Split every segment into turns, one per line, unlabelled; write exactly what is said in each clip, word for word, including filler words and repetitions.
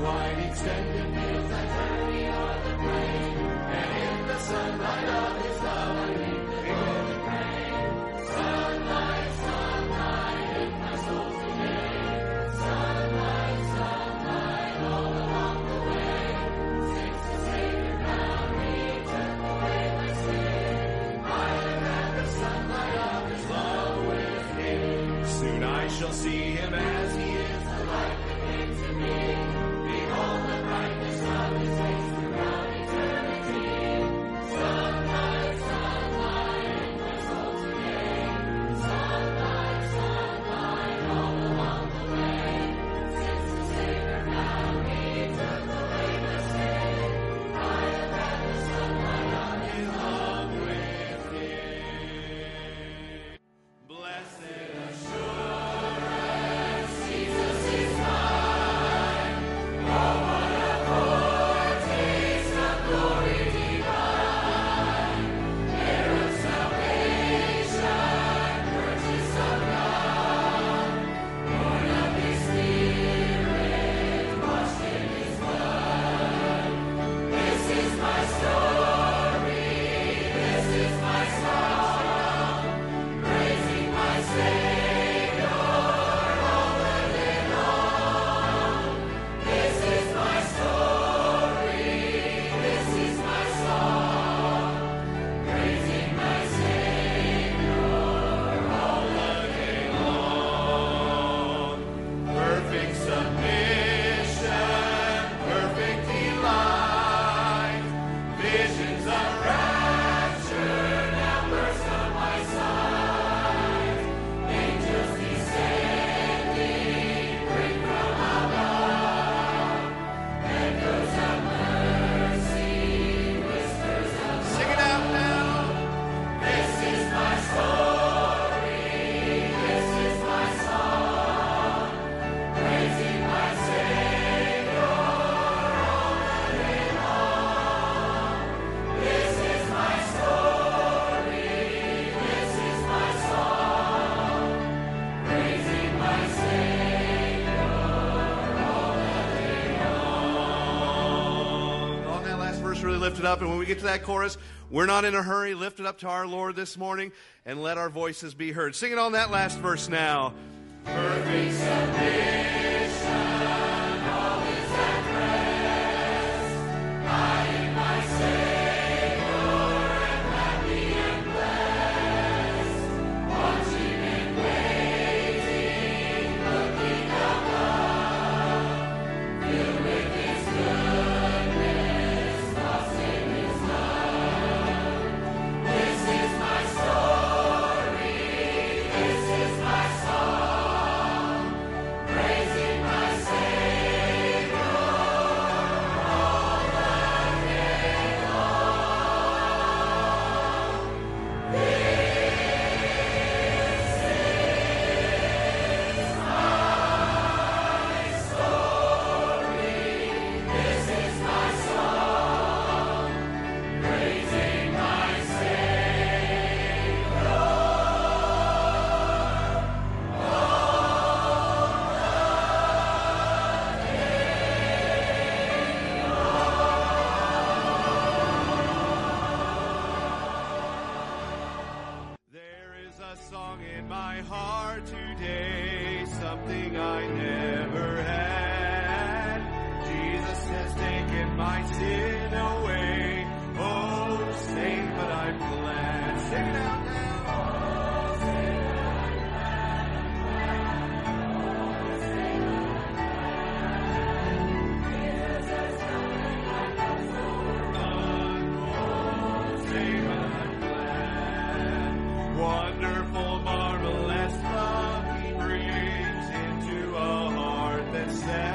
wide extended fields I journey o'er the plain, and in the sunlight of his love I meet the golden rain. Sunlight, sunlight in my soul today. Sunlight, sunlight all along the way. Since the Savior found me, took away my sin, I have had the sunlight of his love with him. Soon I shall see him as he is, the light that came to me. Behold the brightness of his face throughout eternity. Sunlight, sunlight in my soul today. Sunlight, sunlight all along the way. Since the Savior found me, took away my sin, I have had the sunlight of his love with him. Blessed assurance, Jesus is mine. Oh, what a foretaste of glory divine. Heir of salvation, purchase of God. Born of his Spirit, washed in his blood. This is my story, this is my song, praising my Savior all the day long. This is my story, this is my song, praising my Savior all the day long. Perfect submission, perfect delight, visions of rapture now burst on my sight. Angels descending, bring from above, echoes of mercy, whispers of love. Sing it out now. This is my story, this is my song, praising my Savior all the day long. This is my story, this is my song, praising my Savior all the day long. On that last verse, really lift it up, and when we get to that chorus, we're not in a hurry. Lift it up to our Lord this morning, and let our voices be heard. Sing it on that last verse now. Perfect submission, all is at rest. I in my Savior am happy and blessed. Watching and waiting, looking above, filled with his goodness, lost in his love. This is my story, this is my song, praising my Savior all the day long. This is my story, this is my song, praising my Savior There is a song in my heart today, something I never had. Jesus has taken my sin away. Oh, saved, but I'm glad. Sing it out now. Wonderful, marvelous love he brings into a heart that's sad.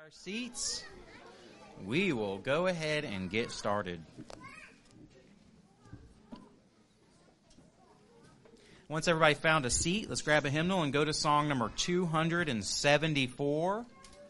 Our seats, we will go ahead and get started. Once everybody found a seat, let's grab a hymnal and go to song number two hundred seventy-four.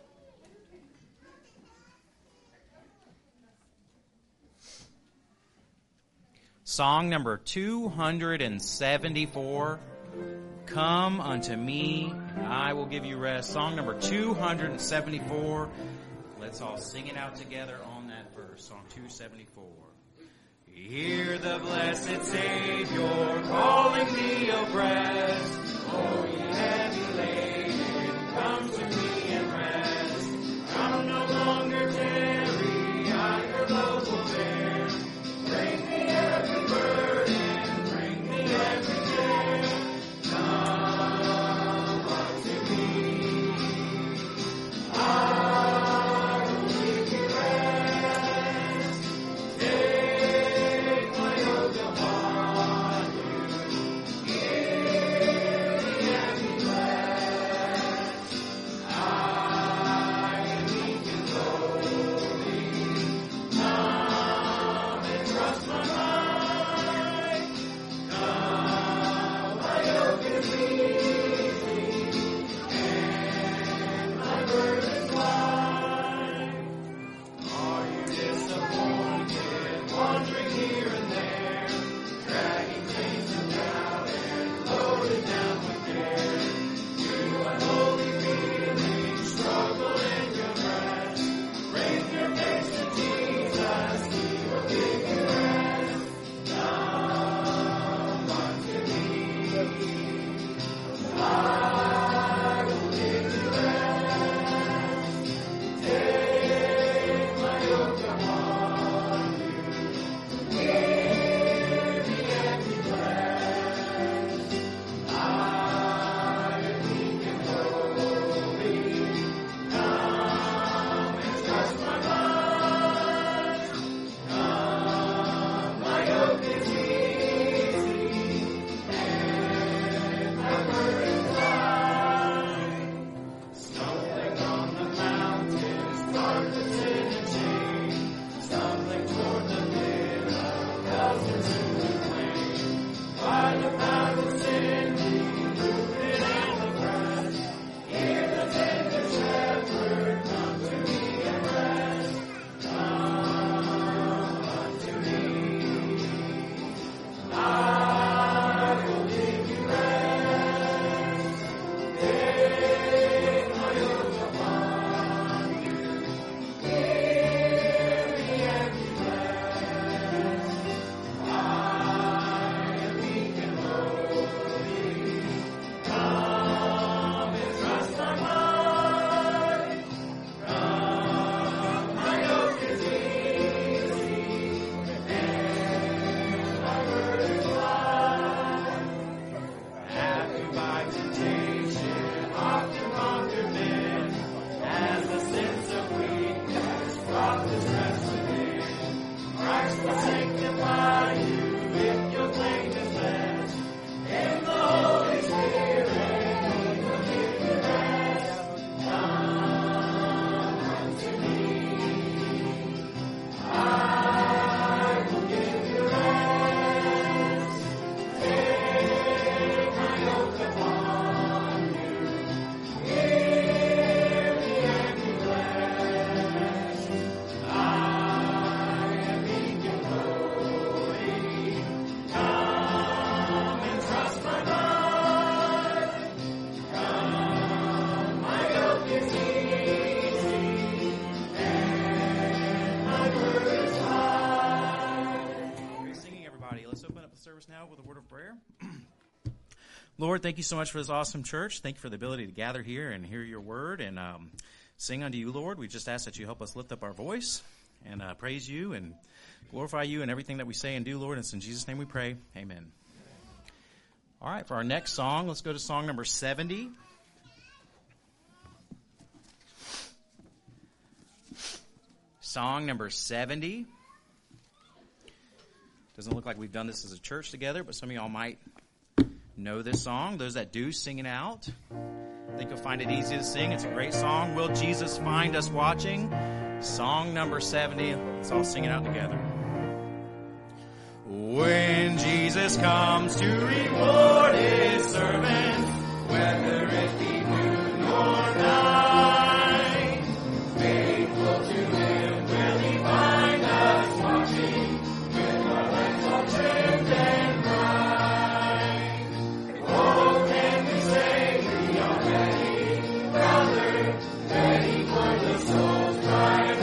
Song number two hundred seventy-four. Come unto me, and I will give you rest. Song number two hundred seventy-four. Let's all sing it out together on that verse. Song two seventy-four. Hear the blessed Savior calling thee of rest. Oh, ye heavy laden, come to me and rest. Come no longer tarry, I your load will bear. Bring me every burden, bring me every care. Come unto me, I will give you rest. Take my yoke upon you, give me every bless. I am meek and lowly, come and trust my mind. Come, my yoke is easy, and my burden light. Are you disappointed, wandering here and there, dragging chains of doubt and loaded down with care? You unholy feelings struggle in your breast. Raise your face to Jesus, He will give you rest. Come unto me, I will give you rest. Take my yoke upon you, give me every bless. I am meek and lowly, come and trust my mind. Come, my yoke is easy, and my burden light. Stumbling on the mountains, darkness in a chain, stumbling toward the pit of hell's consuming flame. By the path of sin, be rooted and oppressed. Hear the tender shepherd, come to me and rest. Come unto me, I will give you rest. Take my yoke upon you, give me every bless. I am meek and lowly, come and trust my mind. Come, my yoke is easy, and my burden light. Happy by temptation, often conquered men, as the sins of weakness brought distress within. Christ will sanctify you if you'll claim His best. In the Holy Spirit, He will give you rest. Come unto me, I will give you rest. Take my yoke upon you, give me every bless. I am meek and lowly, come and trust my mind. Come, my yoke is easy, and my burden light. Great singing, everybody. Let's open up the service now with a word of prayer. Lord, thank you so much for this awesome church. Thank you for the ability to gather here and hear your word and um, sing unto you, Lord. We just ask that you help us lift up our voice and uh, praise you and glorify you in everything that we say and do, Lord. And it's in Jesus' name we pray. Amen. All right, for our next song, let's go to song number seventy. Song number seventy. Doesn't look like we've done this as a church together, but some of y'all might know this song. Those that do, sing it out. I think you'll find it easy to sing. It's a great song. Will Jesus Find Us Watching? Song number seventy. Let's all sing it out together. When Jesus comes to reward his servants, whether it be noon or night, faithful to him will he find us watching, with our lights all trimmed and bright. Oh, can we say we are ready, brother, ready for the soul's ride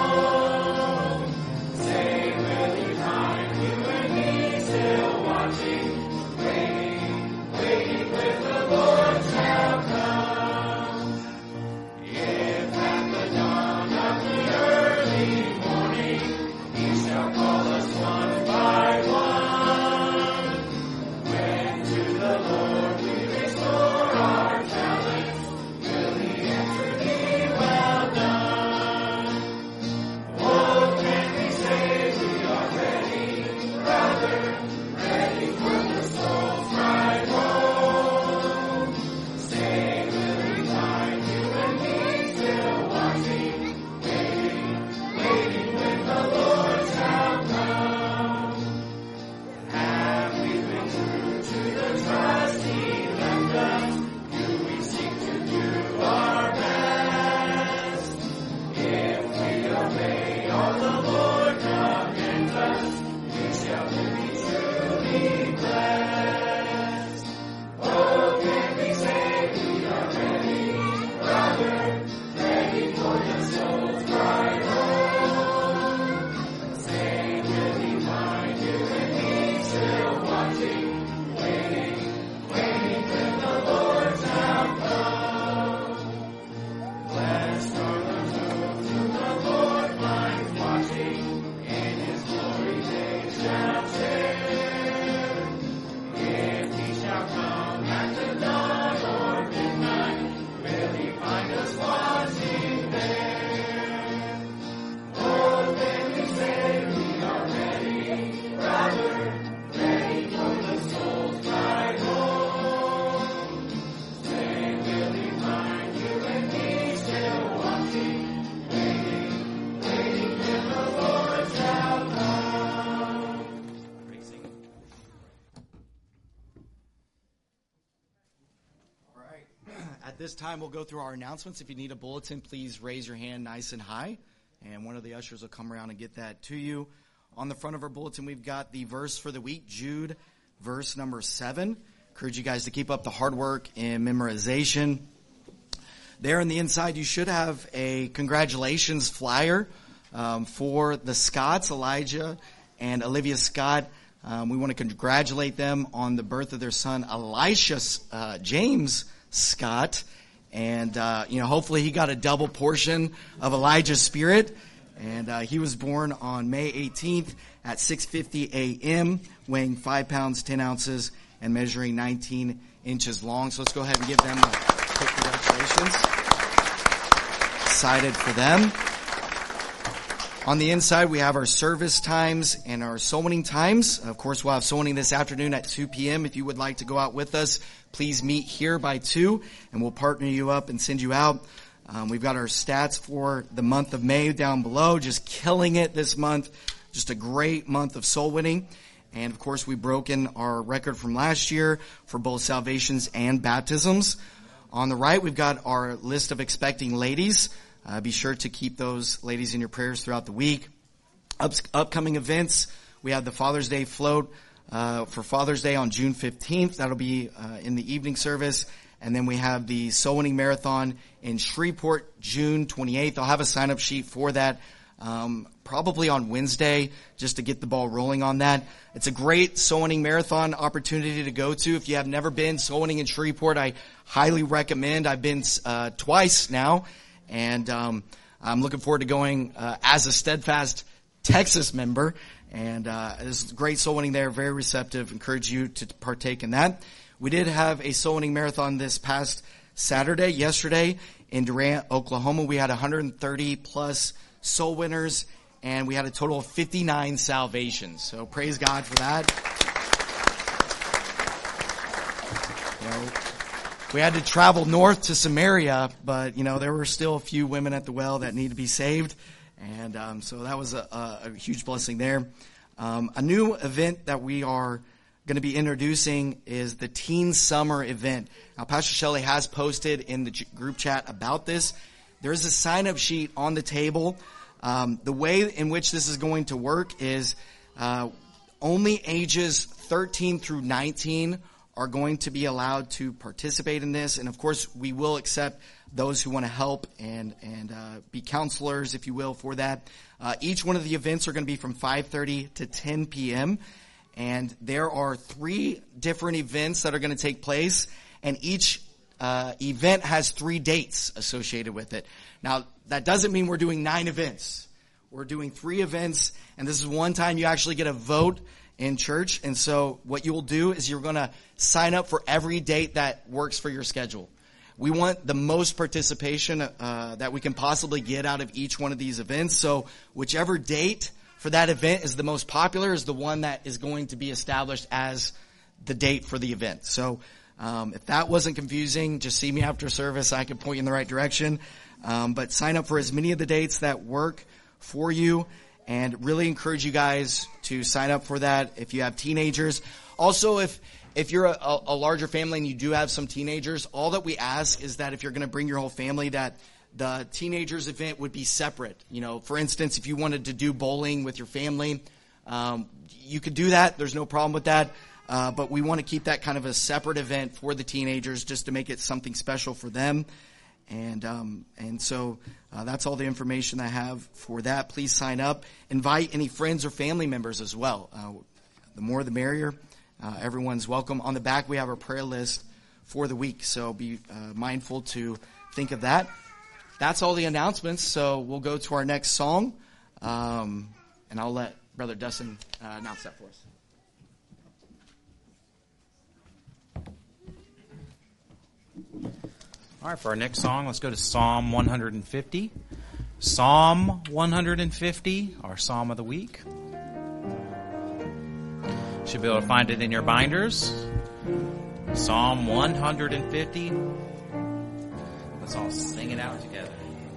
home? Say, will he find you and me still watching, waiting, waiting with the Lord shall come. If at the dawn of the early morning he shall call us one by one, when to the Lord we restore our talents, will he answer thee, well done? Oh, can we say we are ready, brother, ready for the soul's ride home? Say, will he find you and me still watching, waiting, waiting when the Lord shall come? Have we been true to the trust he left us? Do we seek to do our best? If we obey all the Lord commands us, we shall be truly blessed. Oh, can we say we are ready, brother, ready for the soul's ride home? Say, will he find you and me still watching, waiting, waiting when the Lord shall come? Blessed are those whom the Lord finds watching, in his glory they shall share. If he shall come at the dawn or midnight, will he find us watching there? Oh, can we say we are ready, brother, ready for the soul's ride home? Say, will he find you and me still watching, waiting, waiting till the Lord shall come? Praising.
All right. At this time, we'll go through our announcements. If you need a bulletin, please raise your hand nice and high, and one of the ushers will come around and get that to you. On the front of our bulletin, we've got the verse for the week, Jude, verse number seven. Encourage you guys to keep up the hard work in memorization. There on the inside, you should have a congratulations flyer um, for the Scotts, Elijah and Olivia Scott. Um, we want to congratulate them on the birth of their son, Elisha uh, James Scott. And, uh, you know, hopefully he got a double portion of Elijah's spirit. And uh, he was born on May eighteenth at six fifty a.m., weighing five pounds, ten ounces, and measuring nineteen inches long. So let's go ahead and give them a quick congratulations. Excited for them. On the inside, we have our service times and our soul winning times. Of course, we'll have soul winning this afternoon at two p.m. If you would like to go out with us, please meet here by two, and we'll partner you up and send you out. Um, we've got our stats for the month of May down below, just killing it this month. Just a great month of soul winning. And, of course, we've broken our record from last year for both salvations and baptisms. On the right, we've got our list of expecting ladies. Uh, be sure to keep those ladies in your prayers throughout the week. Up, upcoming events, we have the Father's Day float uh, for Father's Day on June fifteenth. That'll be uh, in the evening service. And then we have the Soul Winning Marathon in Shreveport, June twenty-eighth. I'll have a sign-up sheet for that um, probably on Wednesday just to get the ball rolling on that. It's a great Soul Winning Marathon opportunity to go to. If you have never been Soul Winning in Shreveport, I highly recommend. I've been uh, twice now, and um, I'm looking forward to going uh, as a Steadfast Texas member. And uh, there's great soul winning there, very receptive. Encourage you to partake in that. We did have a soul winning marathon this past Saturday, yesterday, in Durant, Oklahoma. We had one hundred thirty plus soul winners, and we had a total of fifty-nine salvations. So praise God for that. You know, we had to travel north to Samaria, but, you know, there were still a few women at the well that need to be saved. And um, so that was a, a, a huge blessing there. Um, a new event that we are going to be introducing is the Teen Summer event. Now, Pastor Shelley has posted in the group chat about this. There's a sign-up sheet on the table. Um, the way in which this is going to work is uh, only ages thirteen through nineteen are going to be allowed to participate in this. And, of course, we will accept those who want to help and and uh, be counselors, if you will, for that. Uh, each one of the events are going to be from five thirty to ten p.m., and there are three different events that are going to take place, and each uh, event has three dates associated with it. Now, that doesn't mean we're doing nine events. We're doing three events, and this is one time you actually get a vote in church. And so what you will do is you're going to sign up for every date that works for your schedule. We want the most participation uh, that we can possibly get out of each one of these events. So whichever date for that event is the most popular is the one that is going to be established as the date for the event. So um, if that wasn't confusing, just see me after service. I can point you in the right direction. Um, but sign up for as many of the dates that work for you, and really encourage you guys to sign up for that if you have teenagers. Also, if if you're a, a larger family and you do have some teenagers, all that we ask is that if you're going to bring your whole family, that the teenagers event would be separate. You know, for instance, if you wanted to do bowling with your family, um, you could do that. There's no problem with that. Uh, but we want to keep that kind of a separate event for the teenagers just to make it something special for them. And um, and so uh, that's all the information I have for that. Please sign up. Invite any friends or family members as well. Uh, the more the merrier. Uh, everyone's welcome. On the back, we have our prayer list for the week, so be uh, mindful to think of that. That's all the announcements, so we'll go to our next song, um, and I'll let Brother Dustin uh, announce that for us.
All right, for our next song, let's go to Psalm one hundred fifty. Psalm one hundred fifty, our Psalm of the week. Should be able to find it in your binders. Psalm one hundred fifty. Let's all sing it out together.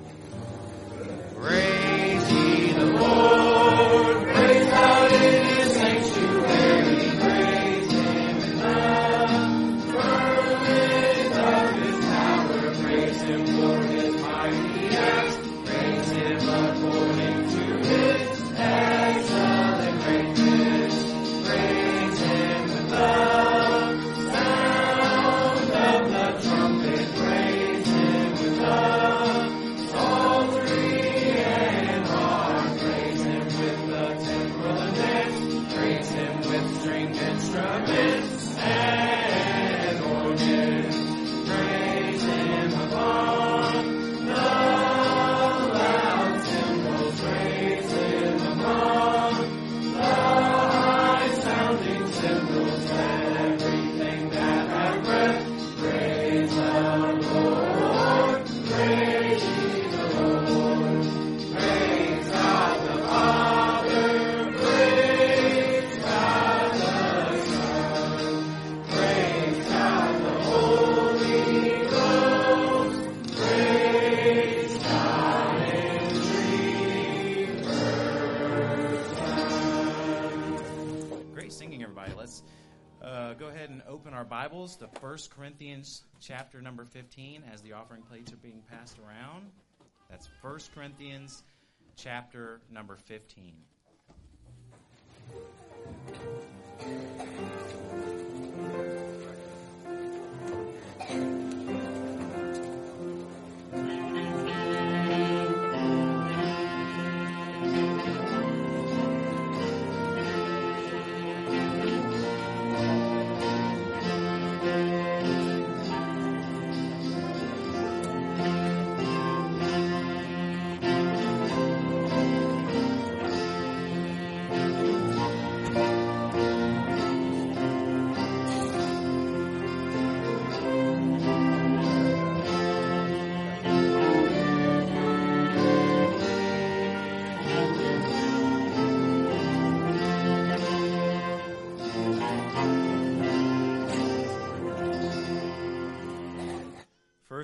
Praise ye the Lord, praise out in his sanctuary, praise him in the firmament of his power, praise him for his mighty acts, praise him according to his excellent greatness, praise him with the sound of the trumpet, praise him with the psaltery and harp, praise him with the timbrel and dance, praise him with stringed instruments and organs, praise him upon the loud cymbals, praise him among the high-sounding cymbals, let everything that hath breath praise the Lord, praise ye the Lord, praise God the Father, praise God the Son, praise God the Holy Ghost, praise God in three persons. Great singing, everybody. Let's uh, go ahead and open our Bibles to First Corinthians chapter number fifteen as the offering plates are being passed around. That's First Corinthians chapter number fifteen.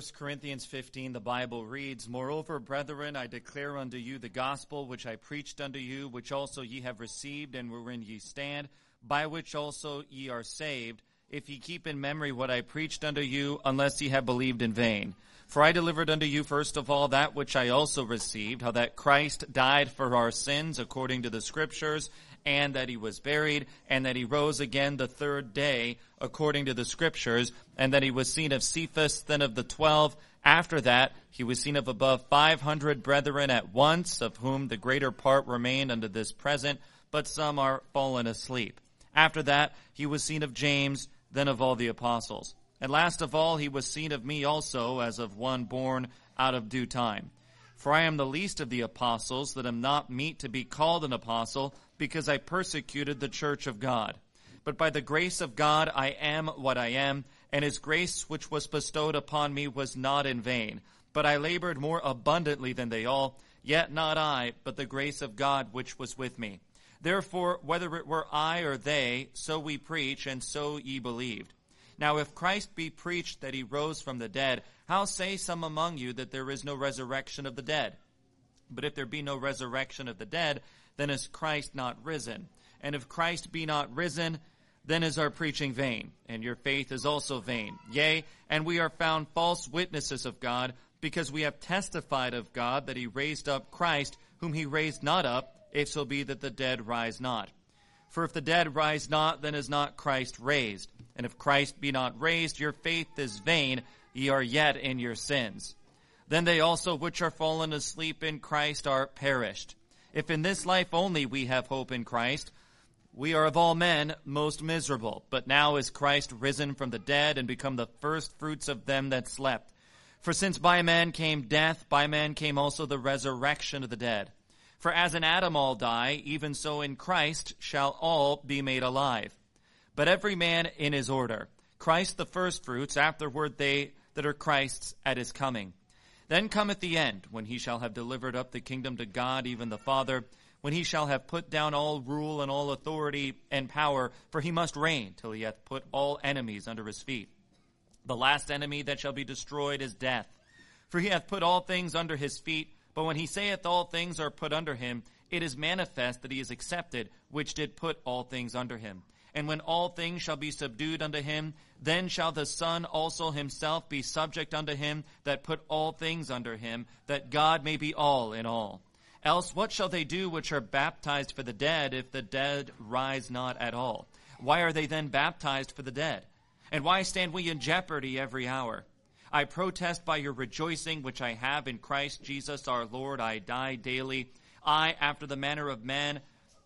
First Corinthians fifteen, the Bible reads, Moreover, brethren, I declare unto you the gospel which I preached unto you, which also ye have received, and wherein ye stand, by which also ye are saved, if ye keep in memory what I preached unto you, unless ye have believed in vain. For I delivered unto you first of all that which I also received, how that Christ died for our sins according to the Scriptures, and that he was buried, and that he rose again the third day according to the Scriptures, and that he was seen of Cephas, then of the twelve. After that, he was seen of above five hundred brethren at once, of whom the greater part remain unto this present, but some are fallen asleep. After that, he was seen of James, then of all the apostles. And last of all, he was seen of me also, as of one born out of due time. For I am the least of the apostles, that am not meet to be called an apostle, because I persecuted the church of God. But by the grace of God I am what I am, and his grace which was bestowed upon me was not in vain. But I labored more abundantly than they all, yet not I, but the grace of God which was with me. Therefore, whether it were I or they, so we preach, and so ye believed. Now if Christ be preached that he rose from the dead, how say some among you that there is no resurrection of the dead? But if there be no resurrection of the dead, then is Christ not risen? And if Christ be not risen, then is our preaching vain, and your faith is also vain. Yea, and we are found false witnesses of God, because we have testified of God that he raised up Christ, whom he raised not up, if so be that the dead rise not. For if the dead rise not, then is not Christ raised. And if Christ be not raised, your faith is vain, ye are yet in your sins. Then they also which are fallen asleep in Christ are perished. If in this life only we have hope in Christ, we are of all men most miserable. But now is Christ risen from the dead, and become the first fruits of them that slept. For since by man came death, by man came also the resurrection of the dead. For as in Adam all die, even so in Christ shall all be made alive. But every man in his order. Christ the firstfruits, afterward they that are Christ's at his coming. Then cometh the end, when he shall have delivered up the kingdom to God, even the Father, when he shall have put down all rule and all authority and power, for he must reign till he hath put all enemies under his feet. The last enemy that shall be destroyed is death. For he hath put all things under his feet, but when he saith all things are put under him, it is manifest that he is accepted, which did put all things under him. And when all things shall be subdued unto him, then shall the Son also himself be subject unto him that put all things under him, that God may be all in all. Else what shall they do which are baptized for the dead, if the dead rise not at all? Why are they then baptized for the dead? And why stand we in jeopardy every hour? I protest by your rejoicing which I have in Christ Jesus our Lord, I die daily. I, after the manner of man,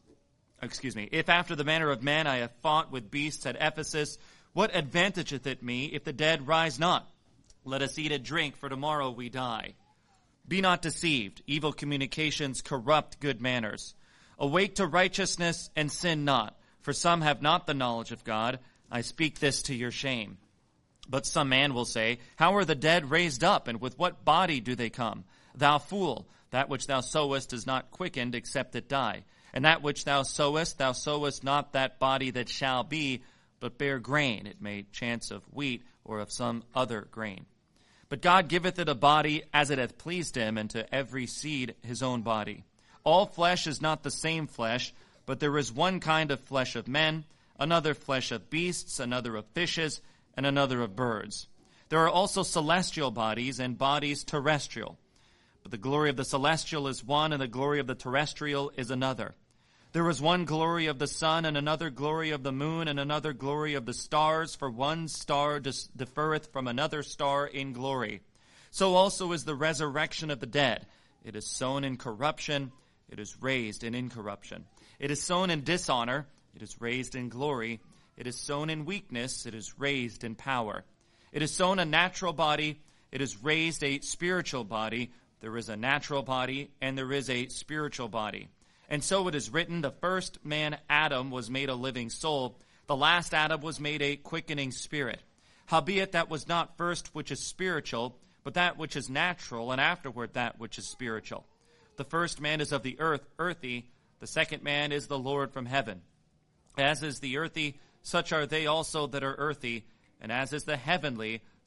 excuse me, if after the manner of man I have fought with beasts at Ephesus, what advantageth it me if the dead rise not? Let us eat and drink, for tomorrow we die. Be not deceived. Evil communications corrupt good manners. Awake to righteousness and sin not, for some have not the knowledge of God. I speak this to your shame. But some man will say, how are the dead raised up, and with what body do they come? Thou fool, that which thou sowest is not quickened, except it die. And that which thou sowest, thou sowest not that body that shall be, but bear grain. It may chance of wheat, or of some other grain. But God giveth it a body as it hath pleased him, and to every seed his own body. All flesh is not the same flesh, but there is one kind of flesh of men, another flesh of beasts, another of fishes, and another of birds. There are also celestial bodies and bodies terrestrial. But the glory of the celestial is one, and the glory of the terrestrial is another. There is one glory of the sun, and another glory of the moon, and another glory of the stars, for one star differeth from another star in glory. So also is the resurrection of the dead. It is sown in corruption, it is raised in incorruption. It is sown in dishonor, it is raised in glory. It is sown in weakness, it is raised in power. It is sown a natural body, it is raised a spiritual body. There is a natural body, and there is a spiritual body. And so it is written, the first man, Adam, was made a living soul. The last Adam was made a quickening spirit. Howbeit that was not first which is spiritual, but that which is natural, and afterward that which is spiritual. The first man is of the earth, earthy. The second man is the Lord from heaven. As is the earthy, such are they also that are earthy, and as is the heavenly,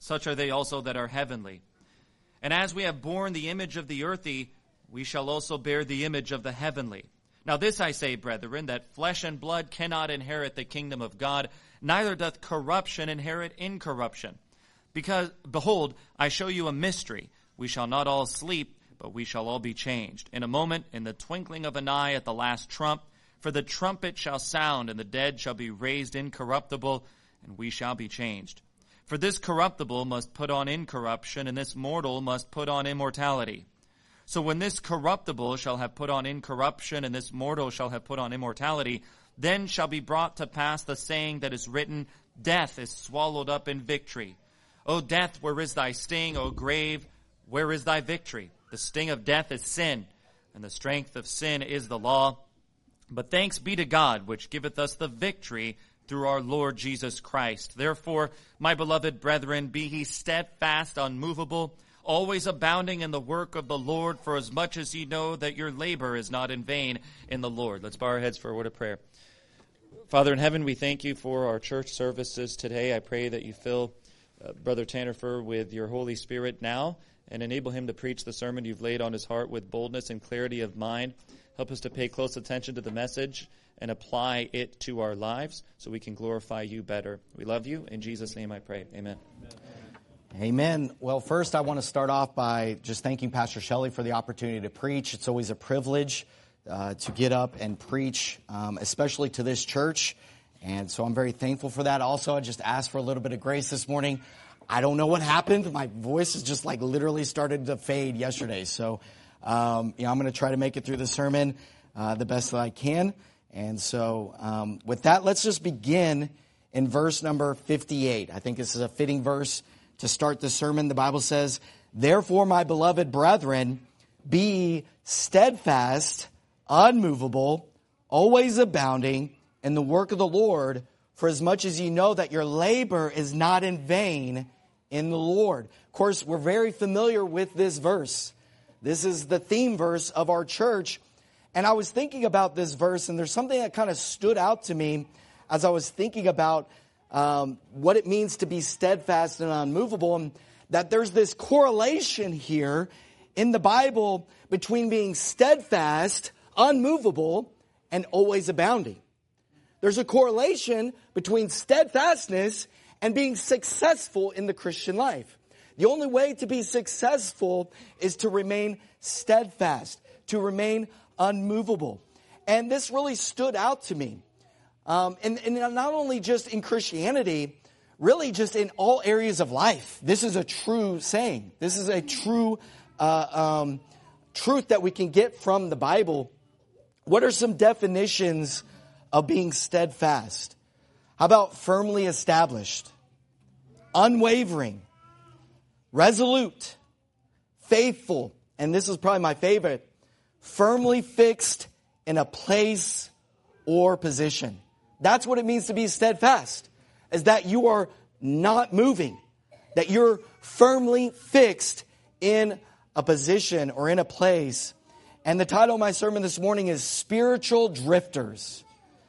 such are they also that are heavenly. And as we have borne the image of the earthy, we shall also bear the image of the heavenly. Now this I say, brethren, that flesh and blood cannot inherit the kingdom of God, neither doth corruption inherit incorruption. Because, behold, I show you a mystery. We shall not all sleep, but we shall all be changed. In a moment, in the twinkling of an eye at the last trump, for the trumpet shall sound, and the dead shall be raised incorruptible, and we shall be changed. For this corruptible must put on incorruption, and this mortal must put on immortality. So when this corruptible shall have put on incorruption, and this mortal shall have put on immortality, then shall be brought to pass the saying that is written, Death is swallowed up in victory. O death, where is thy sting? O grave, where is thy victory? The sting of death is sin, and the strength of sin is the law. But thanks be to God, which giveth us the victory through our Lord Jesus Christ. Therefore, my beloved brethren, be ye steadfast, unmovable, always abounding in the work of the Lord, for as much as ye know that your labor is not in vain in the Lord. Let's bow our heads for a word of prayer. Father in heaven, we thank you for our church services today. I pray that you fill uh, Brother Tannerfer with your Holy Spirit now and enable him to preach the sermon you've laid on his heart with boldness and clarity of mind. Help us to pay close attention to the message and apply it to our lives so we can glorify you better. We love you. In Jesus' name I pray. Amen.
Amen. Well, first I want to start off by just thanking Pastor Shelley for the opportunity to preach. It's always a privilege uh, to get up and preach, um, especially to this church. And so I'm very thankful for that. Also, I just asked for a little bit of grace this morning. I don't know what happened. My voice has just like literally started to fade yesterday. So, um, you know, I'm going to try to make it through the sermon uh, the best that I can. And so um, with that, let's just begin in verse number fifty-eight. I think this is a fitting verse to start the sermon. The Bible says, Therefore, my beloved brethren, be steadfast, unmovable, always abounding in the work of the Lord, for as much as ye know that your labor is not in vain in the Lord. Of course, we're very familiar with this verse. This is the theme verse of our church. And I was thinking about this verse, and there's something that kind of stood out to me as I was thinking about um, what it means to be steadfast and unmovable, and that there's this correlation here in the Bible between being steadfast, unmovable, and always abounding. There's a correlation between steadfastness and being successful in the Christian life. The only way to be successful is to remain steadfast, to remain unmovable. And this really stood out to me. Um, and, and not only just in Christianity, really just in all areas of life. This is a true saying. This is a true uh, um, truth that we can get from the Bible. What are some definitions of being steadfast? How about firmly established, unwavering, resolute, faithful, and this is probably my favorite, firmly fixed in a place or position. That's what it means to be steadfast, is that you are not moving, that you're firmly fixed in a position or in a place. And the title of my sermon this morning is Spiritual Drifters.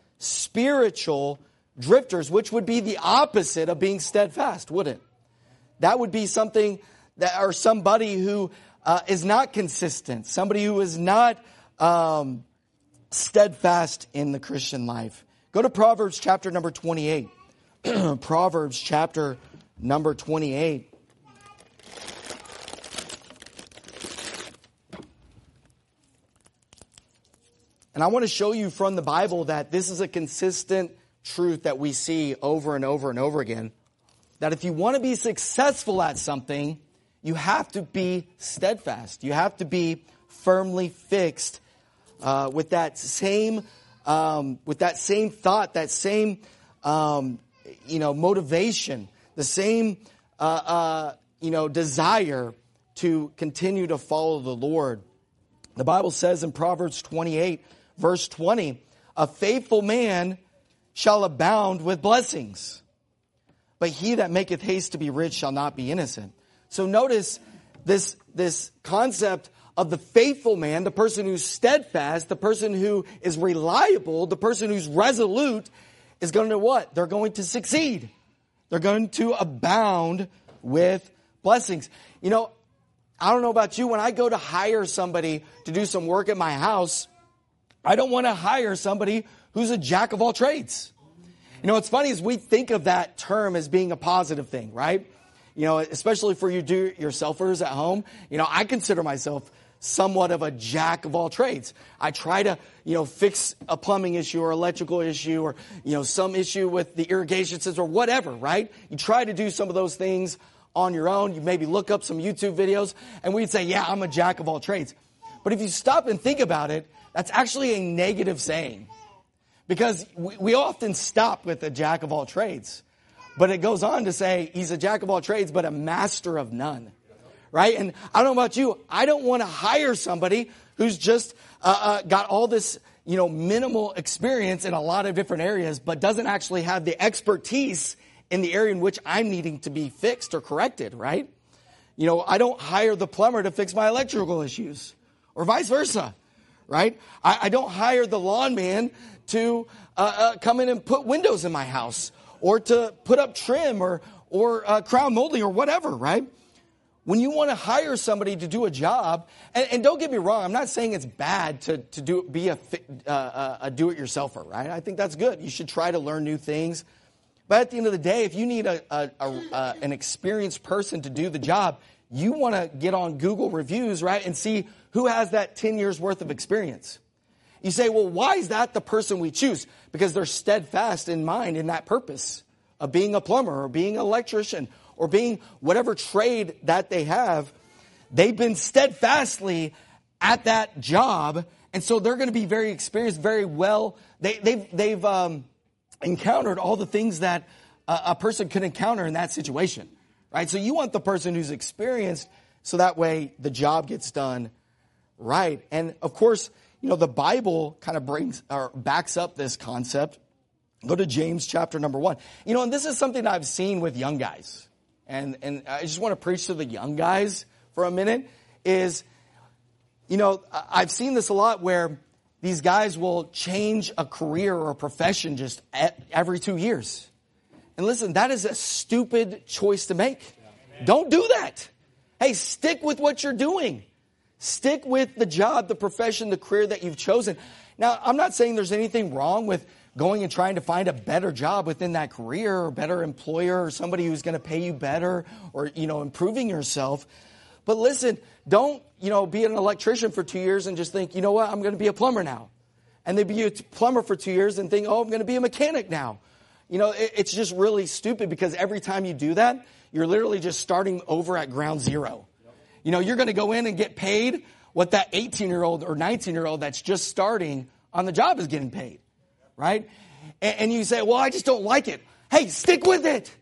Spiritual drifters, which would be the opposite of being steadfast, wouldn't it? That would be something that, or somebody who uh, is not consistent, somebody who is not um, steadfast in the Christian life. Go to Proverbs chapter number twenty-eight. Proverbs chapter number twenty-eight. And I want to show you from the Bible that this is a consistent truth that we see over and over and over again. That if you want to be successful at something, you have to be steadfast. You have to be firmly fixed uh, with that same, um, with that same thought, that same, um, you know, motivation, the same, uh, uh, you know, desire to continue to follow the Lord. The Bible says in Proverbs twenty-eight, verse twenty, a faithful man shall abound with blessings, but he that maketh haste to be rich shall not be innocent. So notice this, this concept of the faithful man, the person who's steadfast, the person who is reliable, the person who's resolute, is going to what? They're going to succeed. They're going to abound with blessings. You know, I don't know about you. When I go to hire somebody to do some work at my house, I don't want to hire somebody who's a jack of all trades. You know, what's funny is we think of that term as being a positive thing, right? You know, especially for you do-it-yourselfers at home. You know, I consider myself somewhat of a jack of all trades. I try to, you know, fix a plumbing issue or electrical issue or, you know, some issue with the irrigation system or whatever, right? You try to do some of those things on your own. You maybe look up some YouTube videos and we'd say, yeah, I'm a jack of all trades. But if you stop and think about it, that's actually a negative saying. Because we, we often stop with a jack of all trades. But it goes on to say he's a jack of all trades, but a master of none. Right? And I don't know about you. I don't want to hire somebody who's just uh, uh, got all this, you know, minimal experience in a lot of different areas, but doesn't actually have the expertise in the area in which I'm needing to be fixed or corrected, right? You know, I don't hire the plumber to fix my electrical issues or vice versa, right? I, I don't hire the lawn man to uh, uh, come in and put windows in my house or to put up trim or, or uh, crown molding or whatever, right? When you want to hire somebody to do a job, and, and don't get me wrong, I'm not saying it's bad to, to do be a, uh, a do-it-yourselfer, right? I think that's good. You should try to learn new things. But at the end of the day, if you need a, a, a, a an experienced person to do the job, you want to get on Google reviews, right, and see who has that ten years worth of experience. You say, well, why is that the person we choose? Because they're steadfast in mind in that purpose of being a plumber or being an electrician or being whatever trade that they have. They've been steadfastly at that job, and so they're going to be very experienced, very well. They, they've they've um, encountered all the things that a, a person could encounter in that situation, right? So you want the person who's experienced, so that way the job gets done right. And of course, you know, the Bible kind of brings or backs up this concept. Go to James chapter number one. You know, and this is something I've seen with young guys. And and I just want to preach to the young guys for a minute, is, you know, I've seen this a lot where these guys will change a career or a profession just every two years. And listen, that is a stupid choice to make. Yeah. Don't do that. Hey, stick with what you're doing. Stick with the job, the profession, the career that you've chosen. Now, I'm not saying there's anything wrong with going and trying to find a better job within that career or better employer or somebody who's going to pay you better or, you know, improving yourself. But listen, don't, you know, be an electrician for two years and just think, you know what, I'm going to be a plumber now. And then be a plumber for two years and think, oh, I'm going to be a mechanic now. You know, it, it's just really stupid because every time you do that, you're literally just starting over at ground zero. You know, you're going to go in and get paid what that eighteen-year-old or nineteen-year-old that's just starting on the job is getting paid. Right? And, and you say, well, I just don't like it. Hey, stick with it.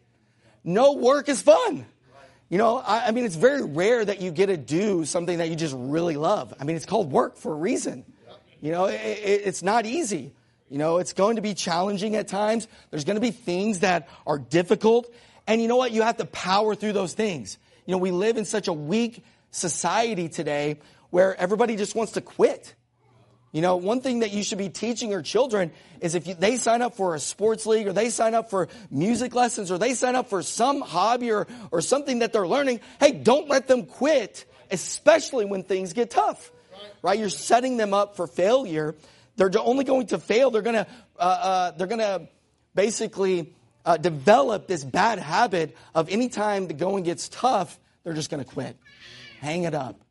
No work is fun. You know, I, I mean, it's very rare that you get to do something that you just really love. I mean, it's called work for a reason. You know, it, it, it's not easy. You know, it's going to be challenging at times. There's going to be things that are difficult. And you know what? You have to power through those things. You know, we live in such a weak society today where everybody just wants to quit. You know, one thing that you should be teaching your children is if you, they sign up for a sports league or they sign up for music lessons or they sign up for some hobby or, or something that they're learning, hey, don't let them quit, especially when things get tough, right? You're setting them up for failure. They're only going to fail. They're going to, uh, uh, they're going to basically uh, develop this bad habit of any time the going gets tough, they're just going to quit. Hang it up.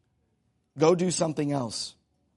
Go do something else.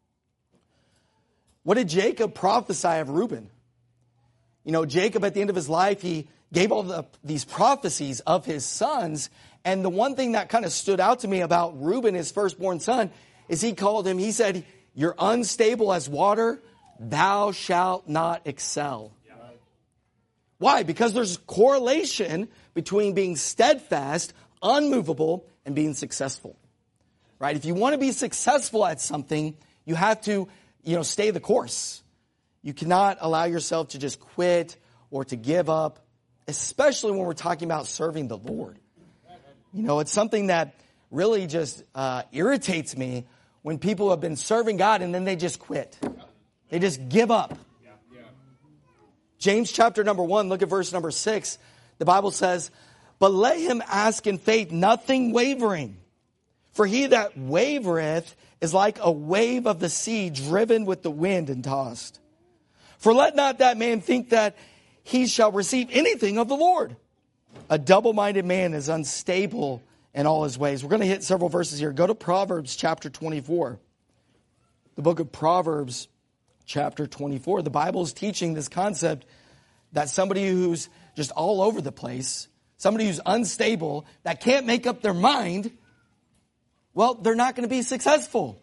What did Jacob prophesy of Reuben? You know, Jacob at the end of his life, he gave all the, these prophecies of his sons. And the one thing that kind of stood out to me about Reuben, his firstborn son, is he called him, he said, you're unstable as water, thou shalt not excel. Yeah. Why? Because there's correlation between being steadfast, unmovable, and being successful. Right? If you want to be successful at something, you have to, you know, stay the course. You cannot allow yourself to just quit or to give up, especially when we're talking about serving the Lord. You know, it's something that really just uh, irritates me when people have been serving God and then they just quit. They just give up. James chapter number one, look at verse number six. The Bible says, But let him ask in faith, nothing wavering. For he that wavereth is like a wave of the sea driven with the wind and tossed. For let not that man think that he shall receive anything of the Lord. A double-minded man is unstable in all his ways. We're going to hit several verses here. Go to Proverbs chapter twenty-four. The book of Proverbs chapter twenty-four. The Bible is teaching this concept that somebody who's just all over the place, somebody who's unstable, that can't make up their mind, well, they're not going to be successful.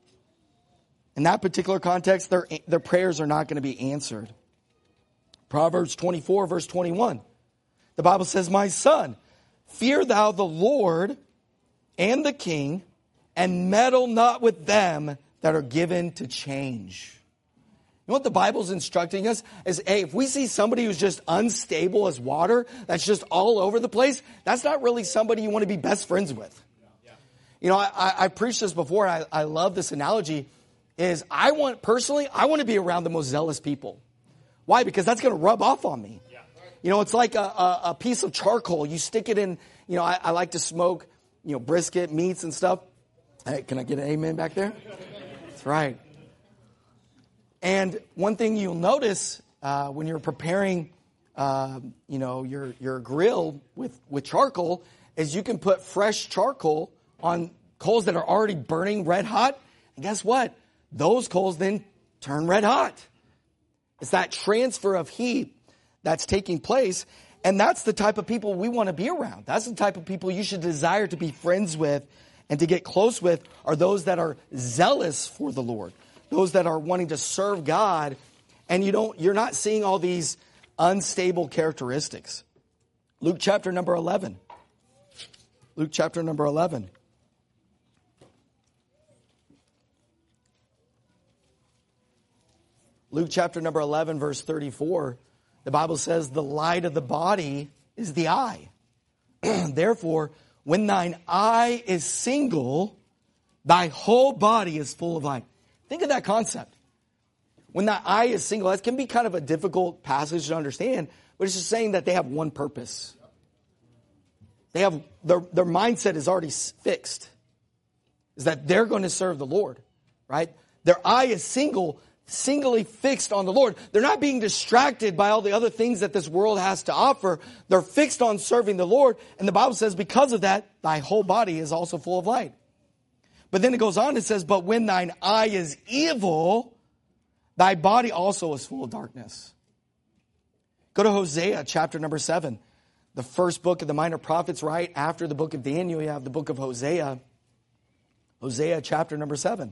In that particular context, their, their prayers are not going to be answered. Proverbs twenty-four, verse twenty-one. The Bible says, my son, fear thou the Lord and the king, and meddle not with them that are given to change. You know what the Bible's instructing us? Is, hey, if we see somebody who's just unstable as water, that's just all over the place, that's not really somebody you want to be best friends with. You know, I, I, I preached this before, and I, I love this analogy, is I want, personally, I want to be around the most zealous people. Why? Because that's going to rub off on me. Yeah. You know, it's like a, a, a piece of charcoal. You stick it in, you know, I, I like to smoke, you know, brisket, meats and stuff. Hey, can I get an amen back there? That's right. And one thing you'll notice uh, when you're preparing, uh, you know, your, your grill with, with charcoal is you can put fresh charcoal on coals that are already burning red hot. And guess what? Those coals then turn red hot. It's that transfer of heat that's taking place. And that's the type of people we want to be around. That's the type of people you should desire to be friends with and to get close with, are those that are zealous for the Lord. Those that are wanting to serve God. And you don't, you're not seeing all these unstable characteristics. Luke chapter number eleven. Luke chapter number eleven. Luke chapter number eleven, verse thirty-four, the Bible says, the light of the body is the eye. Therefore, when thine eye is single, thy whole body is full of light. Think of that concept. When that eye is single, that can be kind of a difficult passage to understand, but it's just saying that they have one purpose. They have, their, their mindset is already fixed, is that they're going to serve the Lord, right? Their eye is single, singly fixed on the Lord. They're not being distracted by all the other things that this world has to offer. They're fixed on serving the Lord. And the Bible says, because of that, thy whole body is also full of light. But then it goes on, it says, but when thine eye is evil, thy body also is full of darkness. Go to Hosea chapter number seven. The first book of the minor prophets, right after the book of Daniel, you have the book of Hosea. Hosea chapter number seven.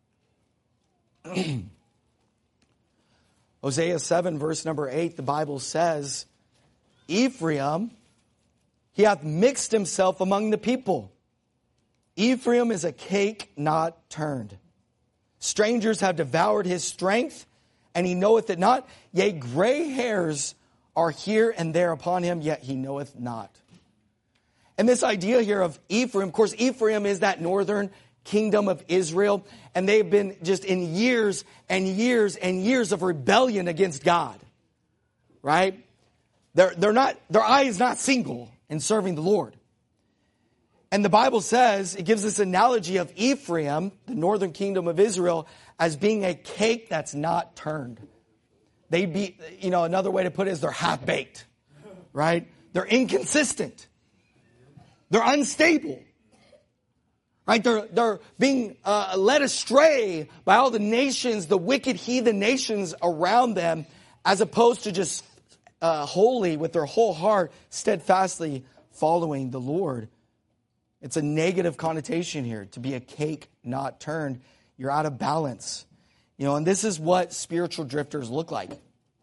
Hosea seven, verse number eight, the Bible says, Ephraim, he hath mixed himself among the people. Ephraim is a cake not turned. Strangers have devoured his strength, and he knoweth it not. Yea, gray hairs are here and there upon him, yet he knoweth not. And this idea here of Ephraim, of course, Ephraim is that northern kingdom of Israel, and they've been just in years and years and years of rebellion against God, right? They're, they're not, their eye is not single in serving the Lord. And the Bible says, it gives this analogy of Ephraim, the northern kingdom of Israel, as being a cake that's not turned. They'd be, you know, another way to put it is they're half-baked, right? They're inconsistent. They're unstable. Right? They're, they're being uh, led astray by all the nations, the wicked heathen nations around them, as opposed to just uh, wholly, with their whole heart, steadfastly following the Lord. It's a negative connotation here, to be a cake not turned. You're out of balance. You know, and this is what spiritual drifters look like.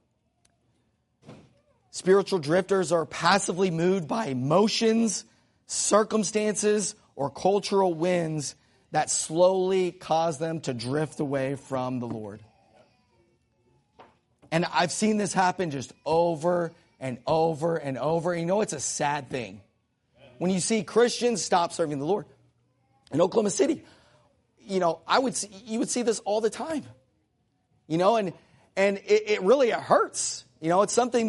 Spiritual drifters are passively moved by emotions, circumstances, or cultural winds that slowly cause them to drift away from the Lord. And I've seen this happen just over and over and over. You know, it's a sad thing when you see Christians stop serving the Lord. In Oklahoma City, you know, I would see, you would see this all the time. You know, and and it, it really it hurts. You know, it's something that,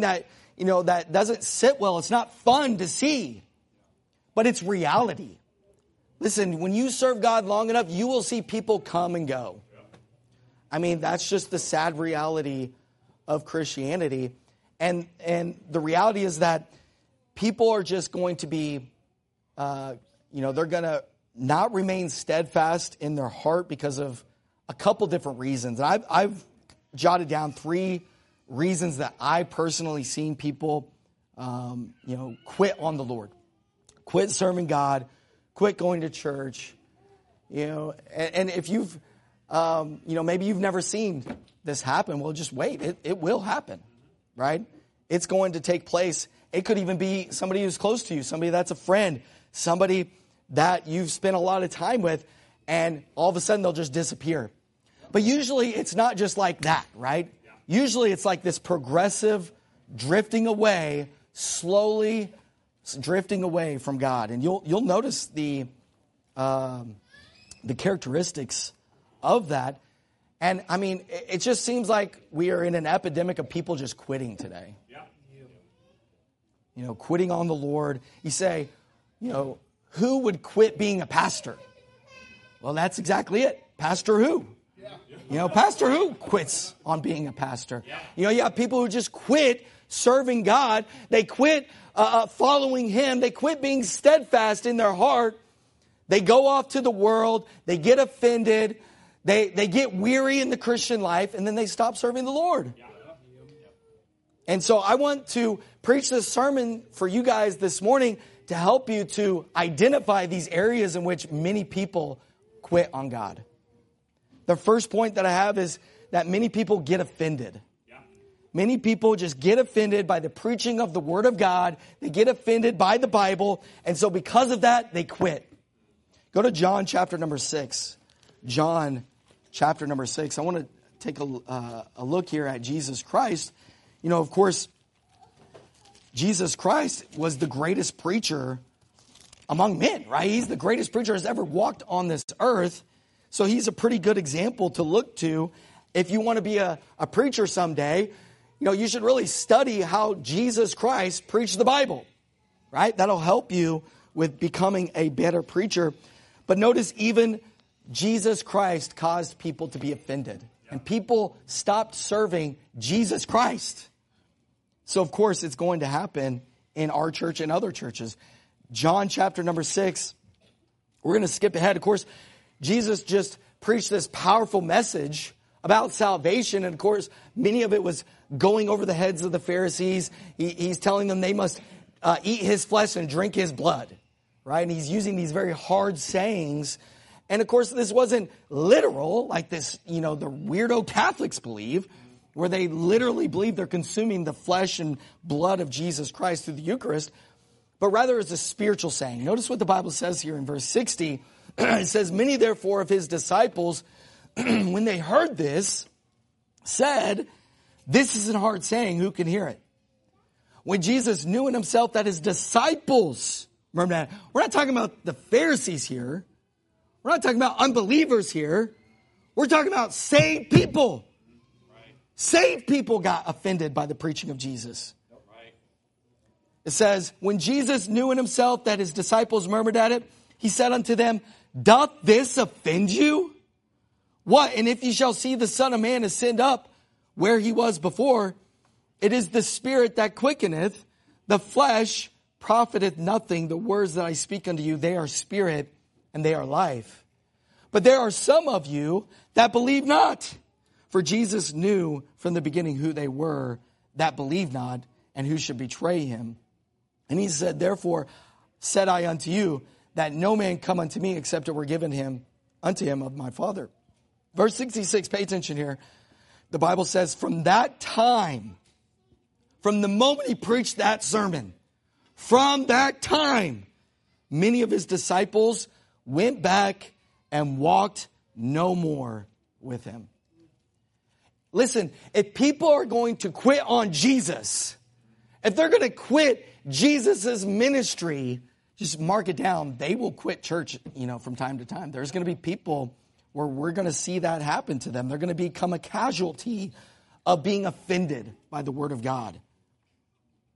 you know, that doesn't sit well. It's not fun to see, but it's reality. Listen, when you serve God long enough, you will see people come and go. I mean, that's just the sad reality of Christianity. And and the reality is that people are just going to be, uh, you know, they're going to not remain steadfast in their heart because of a couple different reasons. And I've, I've jotted down three reasons that I personally seen people, um, you know, quit on the Lord, quit serving God, quit going to church, you know. And, and if you've, um, you know, maybe you've never seen this happen, well, just wait. It, it will happen, right? It's going to take place. It could even be somebody who's close to you, somebody that's a friend, somebody that you've spent a lot of time with, and all of a sudden they'll just disappear. But usually it's not just like that, right? Usually it's like this progressive drifting away, slowly drifting away from God. And you'll you'll notice the um, the characteristics of that. And I mean, it, it just seems like we are in an epidemic of people just quitting today. You know, quitting on the Lord. You say, you know, who would quit being a pastor? Well, that's exactly it. Pastor who? You know, pastor who quits on being a pastor? You know, you have people who just quit serving God. They quit uh, following Him. They quit being steadfast in their heart. They go off to the world. They get offended. They, they get weary in the Christian life, and then they stop serving the Lord. And so I want to preach this sermon for you guys this morning to help you to identify these areas in which many people quit on God. The first point that I have is that many people get offended. Many people just get offended by the preaching of the Word of God. They get offended by the Bible. And so because of that, they quit. Go to John chapter number six. John chapter number six. I want to take a, uh, a look here at Jesus Christ. You know, of course, Jesus Christ was the greatest preacher among men, right? He's the greatest preacher who's ever walked on this earth. So he's a pretty good example to look to. If you want to be a, a preacher someday, you know, you should really study how Jesus Christ preached the Bible, right? That'll help you with becoming a better preacher. But notice even Jesus Christ caused people to be offended. And people stopped serving Jesus Christ. So, of course, it's going to happen in our church and other churches. John chapter number six, we're going to skip ahead. Of course, Jesus just preached this powerful message about salvation. And, of course, many of it was going over the heads of the Pharisees. He, he's telling them they must uh, eat His flesh and drink His blood, right? And He's using these very hard sayings. And, of course, this wasn't literal like this, you know, the weirdo Catholics believe, where they literally believe they're consuming the flesh and blood of Jesus Christ through the Eucharist, but rather it's a spiritual saying. Notice what the Bible says here in verse sixty. It says, many therefore of His disciples, when they heard this, said, this is a hard saying, who can hear it? When Jesus knew in Himself that His disciples, remember that, we're not talking about the Pharisees here. We're not talking about unbelievers here. We're talking about saved people. Saved people got offended by the preaching of Jesus. It says, when Jesus knew in Himself that His disciples murmured at it, He said unto them, doth this offend you? What? And if ye shall see the Son of Man ascend up where He was before, it is the Spirit that quickeneth, the flesh profiteth nothing. The words that I speak unto you, they are spirit and they are life. But there are some of you that believe not. For Jesus knew from the beginning who they were that believed not and who should betray Him. And He said, therefore said I unto you, that no man come unto me except it were given him unto him of my Father. Verse sixty-six, pay attention here. The Bible says, from that time, from the moment He preached that sermon, from that time, many of His disciples went back and walked no more with Him. Listen, if people are going to quit on Jesus, if they're going to quit Jesus' ministry, just mark it down. They will quit church, you know, from time to time. There's going to be people where we're going to see that happen to them. They're going to become a casualty of being offended by the Word of God.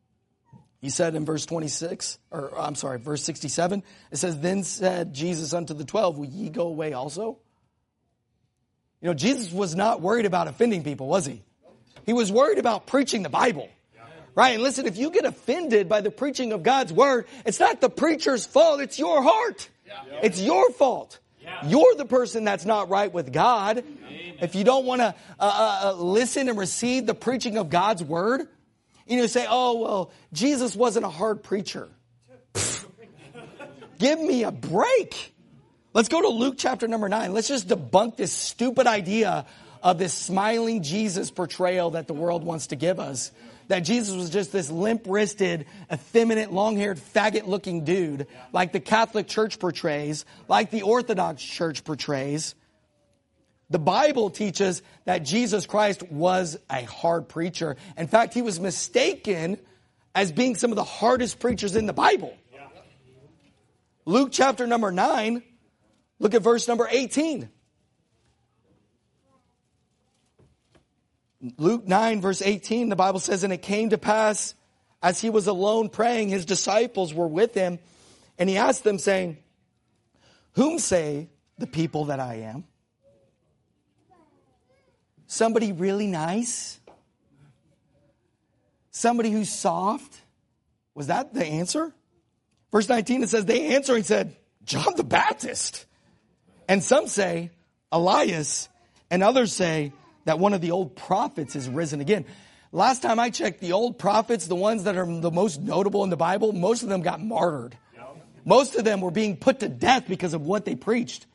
He said in verse twenty-six, or I'm sorry, verse sixty-seven, it says, then said Jesus unto the twelve, will ye go away also? You know, Jesus was not worried about offending people, was he? He was worried about preaching the Bible. Right? And listen, if you get offended by the preaching of God's word, it's not the preacher's fault, it's your heart. It's your fault. You're the person that's not right with God. If you don't want to uh, uh, listen and receive the preaching of God's word, you know, say, oh, well, Jesus wasn't a hard preacher. Give me a break. Let's go to Luke chapter number nine. Let's just debunk this stupid idea of this smiling Jesus portrayal that the world wants to give us. That Jesus was just this limp-wristed, effeminate, long-haired, faggot-looking dude like the Catholic Church portrays, like the Orthodox Church portrays. The Bible teaches that Jesus Christ was a hard preacher. In fact, he was mistaken as being some of the hardest preachers in the Bible. Luke chapter number nine, look at verse number eighteen. Luke nine verse eighteen, the Bible says, and it came to pass as he was alone praying, his disciples were with him, and he asked them saying, whom say the people that I am? Somebody really nice? Somebody who's soft? Was that the answer? Verse nineteen, it says, they answering said, John the Baptist. And some say, Elias, and others say that one of the old prophets is risen again. Last time I checked, the old prophets, the ones that are the most notable in the Bible, most of them got martyred. Most of them were being put to death because of what they preached.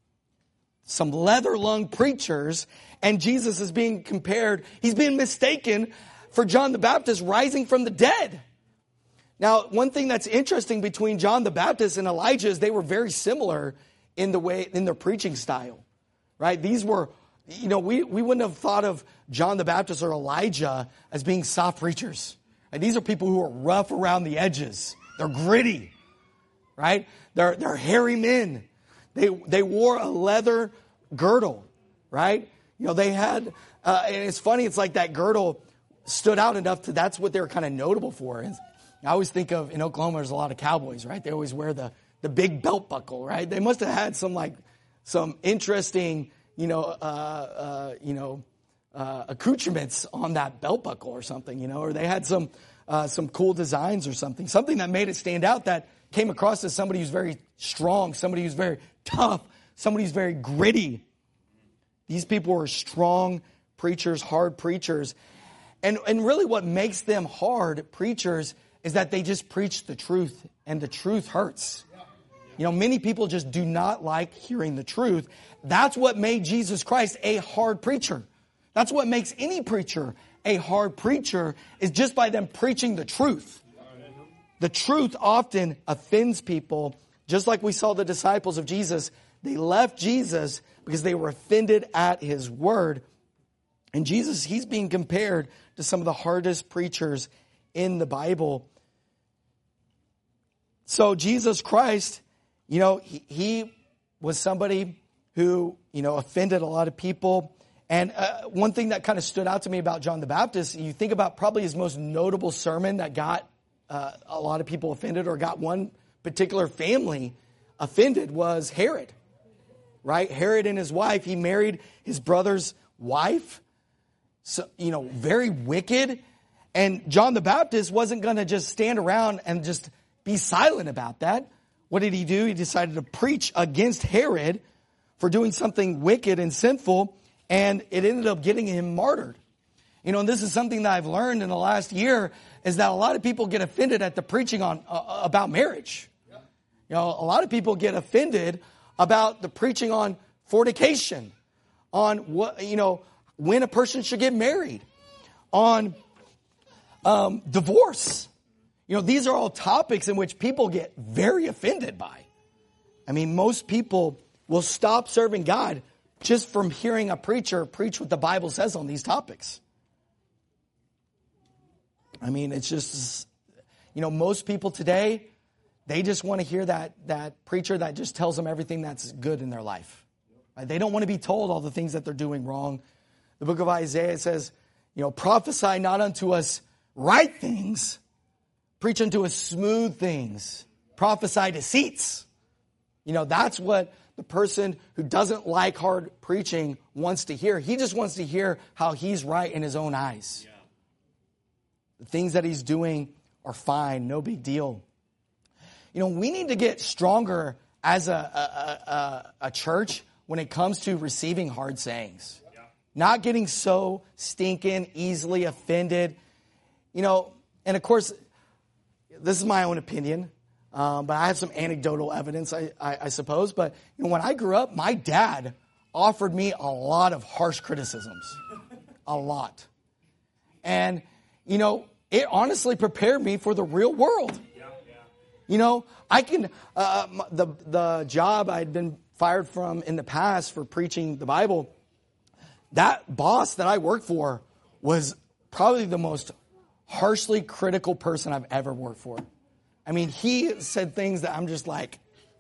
Some leather-lunged preachers, and Jesus is being compared, he's being mistaken for John the Baptist rising from the dead. Now, one thing that's interesting between John the Baptist and Elijah is they were very similar in the way, in their preaching style, right? These were, you know, we, we wouldn't have thought of John the Baptist or Elijah as being soft preachers. Right? These are people who are rough around the edges. They're gritty, right? They're, they're hairy men. They, they wore a leather girdle, right? You know, they had, uh, and it's funny, it's like that girdle stood out enough to, that's what they were kind of notable for. And I always think of, in Oklahoma, there's a lot of cowboys, right? They always wear the, the big belt buckle, right? They must have had some like, some interesting, you know, uh, uh, you know, uh, accoutrements on that belt buckle or something, you know, or they had some, uh, some cool designs or something, something that made it stand out that came across as somebody who's very strong, somebody who's very tough, somebody who's very gritty. These people were strong preachers, hard preachers. And, and really what makes them hard preachers is that they just preach the truth, and the truth hurts. You know, many people just do not like hearing the truth. That's what made Jesus Christ a hard preacher. That's what makes any preacher a hard preacher, is just by them preaching the truth. The truth often offends people, just like we saw the disciples of Jesus. They left Jesus because they were offended at his word. And Jesus, he's being compared to some of the hardest preachers in the Bible. So Jesus Christ, you know, he, he was somebody who, you know, offended a lot of people. And uh, one thing that kind of stood out to me about John the Baptist, you think about probably his most notable sermon that got uh, a lot of people offended, or got one particular family offended, was Herod. Right? Herod and his wife, he married his brother's wife. So, you know, very wicked. And John the Baptist wasn't going to just stand around and just be silent about that. What did he do? He decided to preach against Herod for doing something wicked and sinful, and it ended up getting him martyred. You know, and this is something that I've learned in the last year, is that a lot of people get offended at the preaching on uh, about marriage. You know, a lot of people get offended about the preaching on fornication, on what, you know, when a person should get married, on um, divorce. You know, these are all topics in which people get very offended by. I mean, most people will stop serving God just from hearing a preacher preach what the Bible says on these topics. I mean, it's just, you know, most people today, they just want to hear that, that preacher that just tells them everything that's good in their life. Right? They don't want to be told all the things that they're doing wrong. The book of Isaiah says, you know, prophesy not unto us right things, Preach unto us smooth things. Prophesy deceits. You know, that's what the person who doesn't like hard preaching wants to hear. He just wants to hear how he's right in his own eyes. Yeah. The things that he's doing are fine, no big deal. You know, we need to get stronger as a, a, a, a church when it comes to receiving hard sayings. Yeah. Not getting so stinking, easily offended. You know, and of course, this is my own opinion. Um, but I have some anecdotal evidence, I, I, I suppose. But you know, when I grew up, my dad offered me a lot of harsh criticisms. A lot. And, you know, it honestly prepared me for the real world. Yeah, yeah. You know, I can, uh, the, the job I'd been fired from in the past for preaching the Bible, that boss that I worked for was probably the most harshly critical person I've ever worked for. I mean, he said things that I'm just like,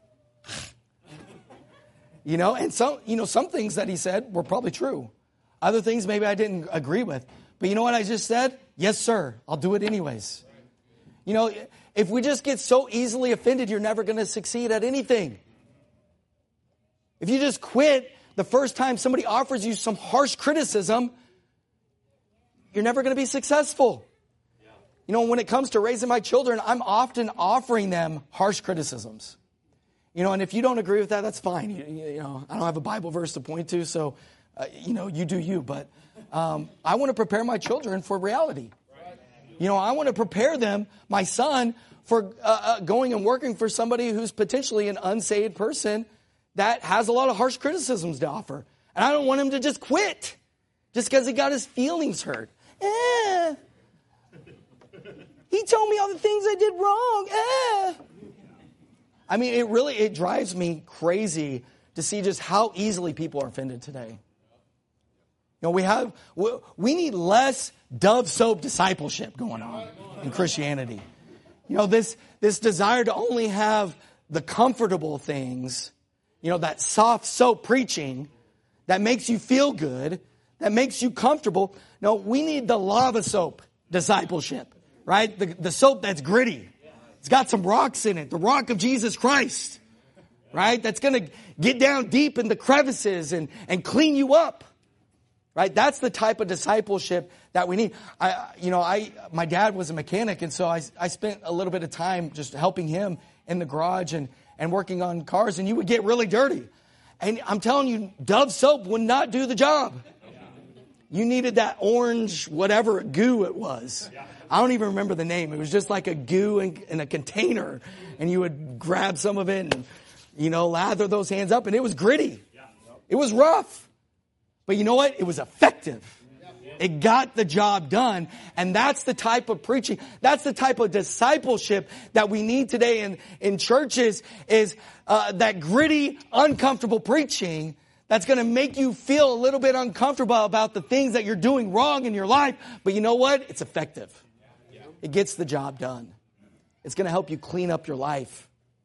you know, and some, you know, some things that he said were probably true. Other things maybe I didn't agree with. But you know what I just said? Yes, sir. I'll do it anyways. You know, if we just get so easily offended, you're never going to succeed at anything. If you just quit the first time somebody offers you some harsh criticism, you're never going to be successful. You know, when it comes to raising my children, I'm often offering them harsh criticisms. You know, and if you don't agree with that, that's fine. You, you know, I don't have a Bible verse to point to, so, uh, you know, you do you. But um, I want to prepare my children for reality. You know, I want to prepare them, my son, for uh, uh, going and working for somebody who's potentially an unsaved person that has a lot of harsh criticisms to offer. And I don't want him to just quit just because he got his feelings hurt. Eh. He told me all the things I did wrong. Eh. I mean, it really, it drives me crazy to see just how easily people are offended today. You know, we have, we need less Dove soap discipleship going on in Christianity. You know, this, this desire to only have the comfortable things, you know, that soft soap preaching that makes you feel good, that makes you comfortable. No, we need the lava soap discipleship. Right? The, the soap that's gritty. It's got some rocks in it. The rock of Jesus Christ. Right? That's going to get down deep in the crevices and, and clean you up. Right? That's the type of discipleship that we need. I, you know, I, my dad was a mechanic, and so I, I spent a little bit of time just helping him in the garage and, and working on cars, and you would get really dirty. And I'm telling you, Dove soap would not do the job. You needed that orange, whatever goo it was. I don't even remember the name. It was just like a goo in, in a container. And you would grab some of it and, you know, lather those hands up. And it was gritty. It was rough. But you know what? It was effective. It got the job done. And that's the type of preaching. That's the type of discipleship that we need today in, in churches is uh, that gritty, uncomfortable preaching that's going to make you feel a little bit uncomfortable about the things that you're doing wrong in your life. But you know what? It's effective. It gets the job done. It's going to help you clean up your life.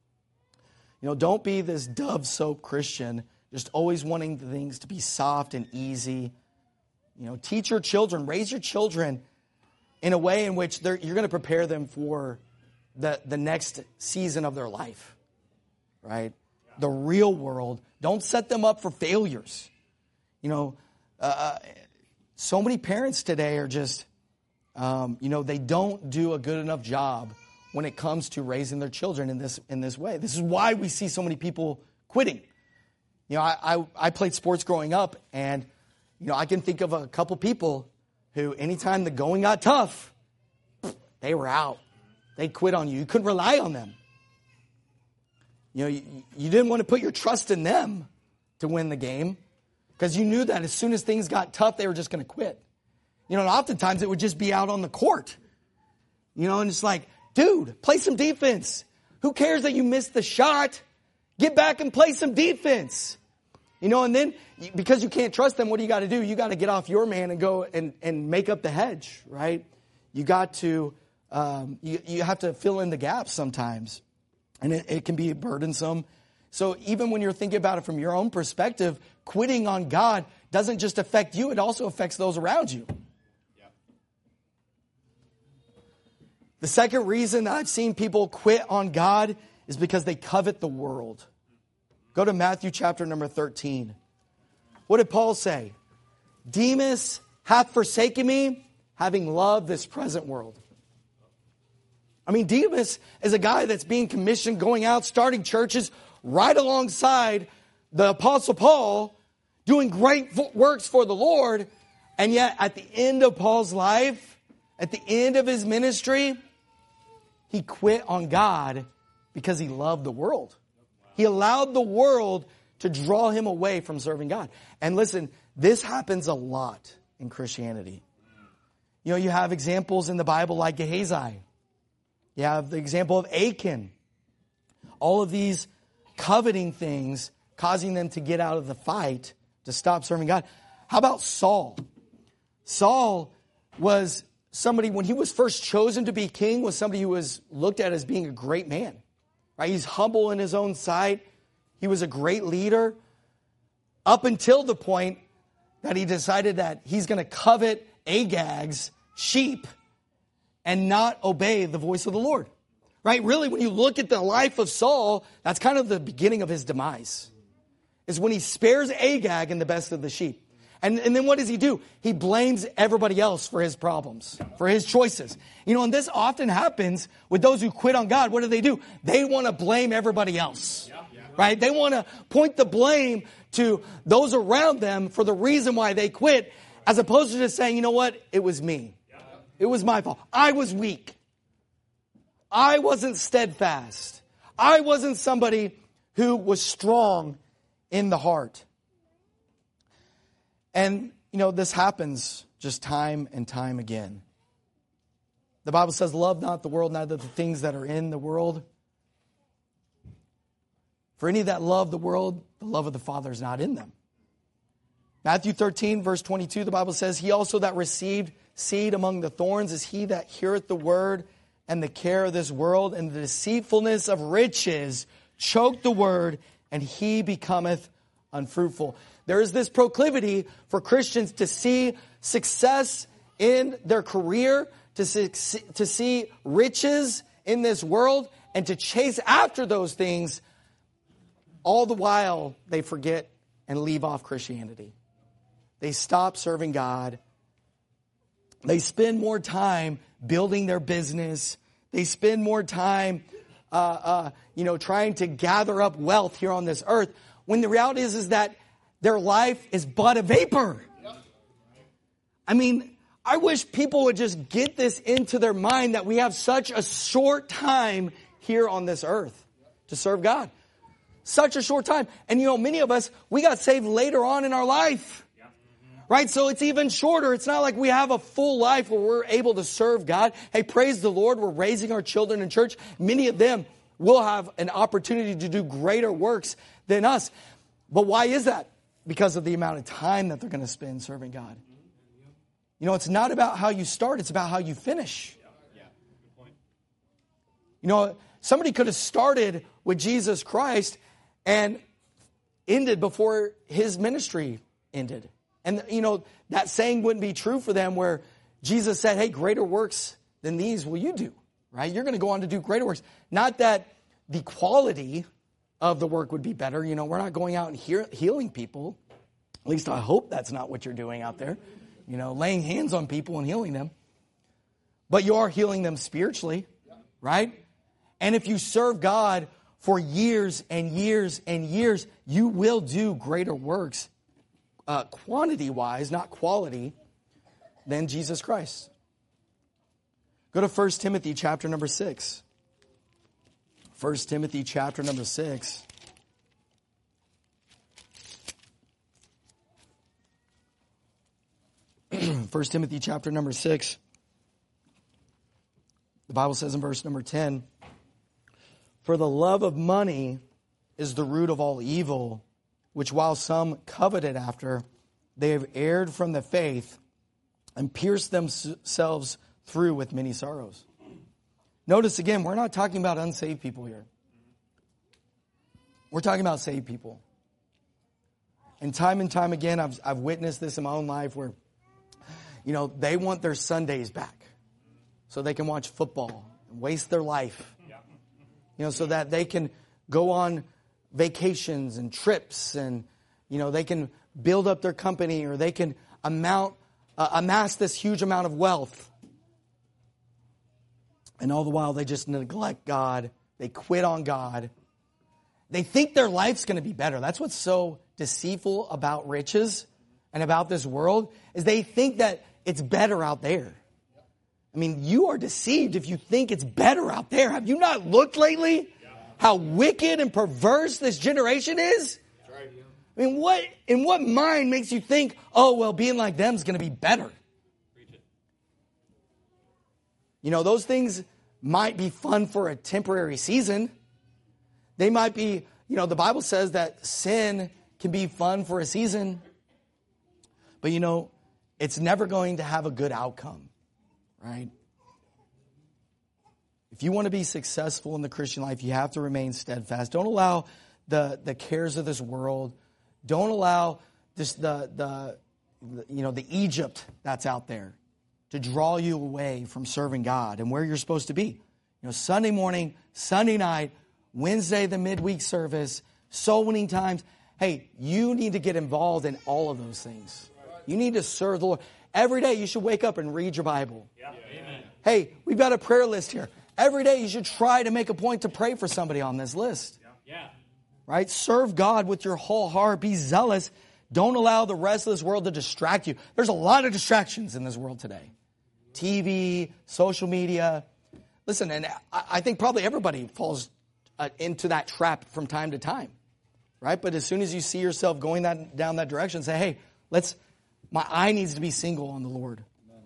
You know, don't be this Dove soap Christian, just always wanting the things to be soft and easy. You know, teach your children, raise your children in a way in which they're, you're going to prepare them for the, the next season of their life. Right? The real world. Don't set them up for failures. You know, uh, so many parents today are just, um, you know, they don't do a good enough job when it comes to raising their children in this in this way. This is why we see so many people quitting. You know, I, I, I played sports growing up, and, you know, I can think of a couple people who anytime the going got tough, they were out. They quit on you. You couldn't rely on them. You know, you, you didn't want to put your trust in them to win the game because you knew that as soon as things got tough, they were just going to quit. You know, and oftentimes it would just be out on the court. You know, and it's like, dude, play some defense. Who cares that you missed the shot? Get back and play some defense. You know, and then because you can't trust them, what do you got to do? You got to get off your man and go and, and make up the hedge, right? You got to, um, you, you have to fill in the gaps sometimes. And it, it can be burdensome. So even when you're thinking about it from your own perspective, quitting on God doesn't just affect you, it also affects those around you. The second reason that I've seen people quit on God is because they covet the world. Go to Matthew chapter number thirteen. What did Paul say? Demas hath forsaken me, having loved this present world. I mean, Demas is a guy that's being commissioned, going out, starting churches right alongside the Apostle Paul, doing great works for the Lord. And yet at the end of Paul's life, at the end of his ministry, he quit on God because he loved the world. He allowed the world to draw him away from serving God. And listen, this happens a lot in Christianity. You know, you have examples in the Bible like Gehazi. You have the example of Achan. All of these coveting things causing them to get out of the fight to stop serving God. How about Saul? Saul was somebody, when he was first chosen to be king, was somebody who was looked at as being a great man. Right? He's humble in his own sight. He was a great leader up until the point that he decided that he's going to covet Agag's sheep and not obey the voice of the Lord. Right? Really, when you look at the life of Saul, that's kind of the beginning of his demise. Is when he spares Agag and the best of the sheep. And, and then what does he do? He blames everybody else for his problems, for his choices. You know, and this often happens with those who quit on God. What do they do? They want to blame everybody else. Right? They want to point the blame to those around them for the reason why they quit, as opposed to just saying, you know what? It was me. It was my fault. I was weak. I wasn't steadfast. I wasn't somebody who was strong in the heart. And, you know, this happens just time and time again. The Bible says, love not the world, neither the things that are in the world. For any that love the world, the love of the Father is not in them. Matthew thirteen, verse twenty-two, the Bible says, he also that received seed among the thorns is he that heareth the word, and the care of this world and the deceitfulness of riches choke the word, and he becometh unfruitful. There is this proclivity for Christians to see success in their career, to see, to see riches in this world, and to chase after those things, all the while they forget and leave off Christianity. They stop serving God. They spend more time building their business. They spend more time, uh, uh, you know, trying to gather up wealth here on this earth. When the reality is, is that their life is but a vapor. I mean, I wish people would just get this into their mind that we have such a short time here on this earth to serve God. Such a short time. And you know, many of us, we got saved later on in our life. Right? So it's even shorter. It's not like we have a full life where we're able to serve God. Hey, praise the Lord. We're raising our children in church. Many of them will have an opportunity to do greater works than us. But why is that? Because of the amount of time that they're going to spend serving God. You know, it's not about how you start. It's about how you finish. You know, somebody could have started with Jesus Christ and ended before his ministry ended. And, you know, that saying wouldn't be true for them where Jesus said, hey, greater works than these will you do, right? You're going to go on to do greater works. Not that the quality of the work would be better. You know, we're not going out and hear, healing people. At least I hope that's not what you're doing out there. You know, laying hands on people and healing them. But you are healing them spiritually, right? And if you serve God for years and years and years, you will do greater works. Uh, quantity-wise, not quality, than Jesus Christ. Go to First Timothy chapter number six. First Timothy chapter number six. First Timothy chapter number six. The Bible says in verse number ten, for the love of money is the root of all evil, which while some coveted after, they have erred from the faith and pierced themselves through with many sorrows. Notice again, we're not talking about unsaved people here. We're talking about saved people. And time and time again, I've, I've witnessed this in my own life where, you know, they want their Sundays back so they can watch football waste their life. You know, so that they can go on vacations and trips, and, you know, they can build up their company, or they can amount, uh, amass this huge amount of wealth. And all the while they just neglect God. They quit on God. They think their life's going to be better. That's what's so deceitful about riches and about this world, is they think that it's better out there. I mean, you are deceived if you think it's better out there. Have you not looked lately how wicked and perverse this generation is? I mean, what in what mind makes you think, oh, well, being like them is going to be better? You know, those things might be fun for a temporary season. They might be, you know, the Bible says that sin can be fun for a season. But, you know, it's never going to have a good outcome. Right? If you want to be successful in the Christian life, you have to remain steadfast. Don't allow the, the cares of this world. Don't allow this the, the the you know the Egypt that's out there to draw you away from serving God and where you're supposed to be. You know, Sunday morning, Sunday night, Wednesday the midweek service, soul winning times. Hey, you need to get involved in all of those things. You need to serve the Lord. Every day you should wake up and read your Bible. Yeah. Amen. Hey, we've got a prayer list here. Every day you should try to make a point to pray for somebody on this list. Yeah. Right? Serve God with your whole heart. Be zealous. Don't allow the rest of this world to distract you. There's a lot of distractions in this world today. T V, social media. Listen, and I think probably everybody falls into that trap from time to time. Right? But as soon as you see yourself going that, down that direction, say, hey, let's... my eye needs to be single on the Lord.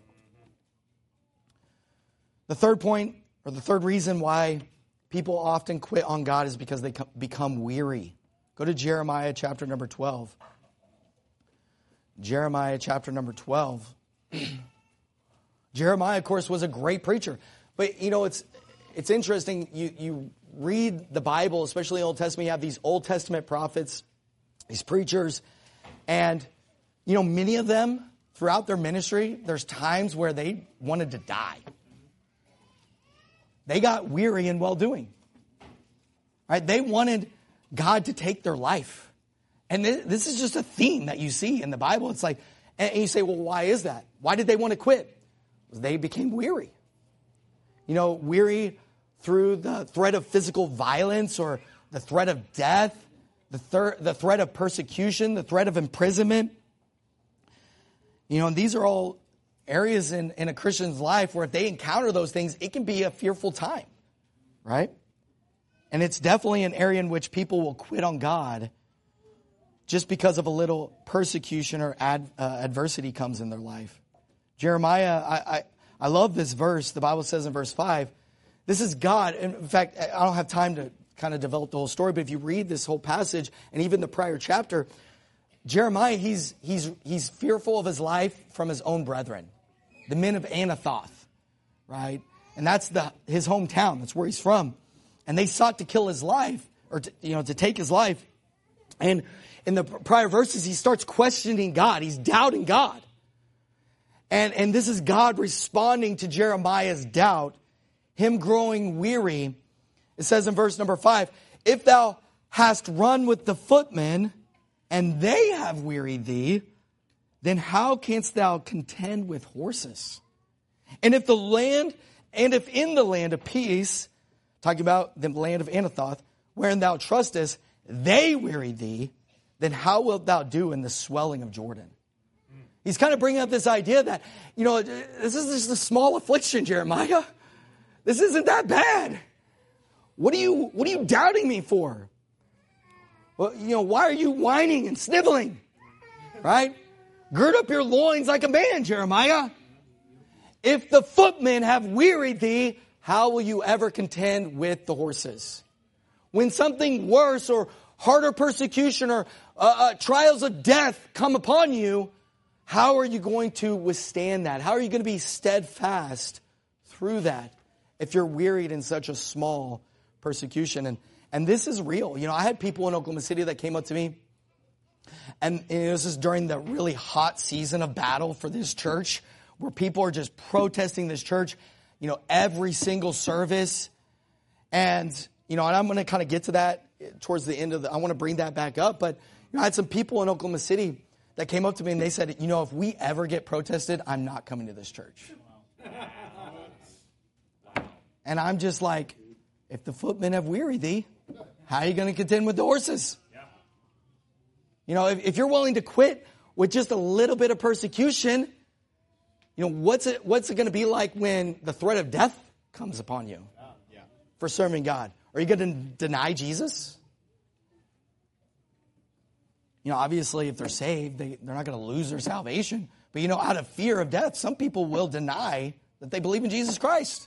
The third point, or the third reason why people often quit on God, is because they become weary. Go to Jeremiah chapter number twelve. Jeremiah chapter number twelve. Jeremiah, of course, was a great preacher. But, you know, it's it's interesting. You, you read the Bible, especially the Old Testament. You have these Old Testament prophets, these preachers, and... you know, many of them, throughout their ministry, there's times where they wanted to die. They got weary in well-doing. Right? They wanted God to take their life. And this is just a theme that you see in the Bible. It's like, and you say, well, why is that? Why did they want to quit? They became weary. You know, weary through the threat of physical violence, or the threat of death, the, thir- the threat of persecution, the threat of imprisonment. You know, and these are all areas in, in a Christian's life where if they encounter those things, it can be a fearful time, right? And it's definitely an area in which people will quit on God just because of a little persecution or ad, uh, adversity comes in their life. Jeremiah, I, I, I love this verse. The Bible says in verse five, this is God. In fact, I don't have time to kind of develop the whole story, but if you read this whole passage and even the prior chapter, Jeremiah, he's he's he's fearful of his life from his own brethren, the men of Anathoth, right? And that's the his hometown. That's where he's from. And they sought to kill his life, or to, you know, to take his life. And in the prior verses, he starts questioning God. He's doubting God. And and this is God responding to Jeremiah's doubt, him growing weary. It says in verse number five, if thou hast run with the footmen, and they have wearied thee, then how canst thou contend with horses? And if the land, and if in the land of peace, talking about the land of Anathoth, wherein thou trustest, they wearied thee, then how wilt thou do in the swelling of Jordan? He's kind of bringing up this idea that, you know, this is just a small affliction, Jeremiah. This isn't that bad. What are you, what are you doubting me for? Well, you know, why are you whining and sniveling? Right? Gird up your loins like a man, Jeremiah. If the footmen have wearied thee, how will you ever contend with the horses? When something worse or harder persecution or uh, uh, trials of death come upon you, how are you going to withstand that? How are you going to be steadfast through that if you're wearied in such a small persecution? And And this is real. You know, I had people in Oklahoma City that came up to me, and this is during the really hot season of battle for this church, where people are just protesting this church. you know, every single service. And, you know, and I'm going to kind of get to that towards the end of the, I want to bring that back up. But you know, I had some people in Oklahoma City that came up to me and they said, you know, if we ever get protested, I'm not coming to this church. And I'm just like, if the footmen have wearied thee, how are you going to contend with the horses? You know, if, if you're willing to quit with just a little bit of persecution, you know, what's it, what's it going to be like when the threat of death comes upon you for serving God? Are you going to deny Jesus? You know, obviously, if they're saved, they, they're not going to lose their salvation. But, you know, out of fear of death, some people will deny that they believe in Jesus Christ.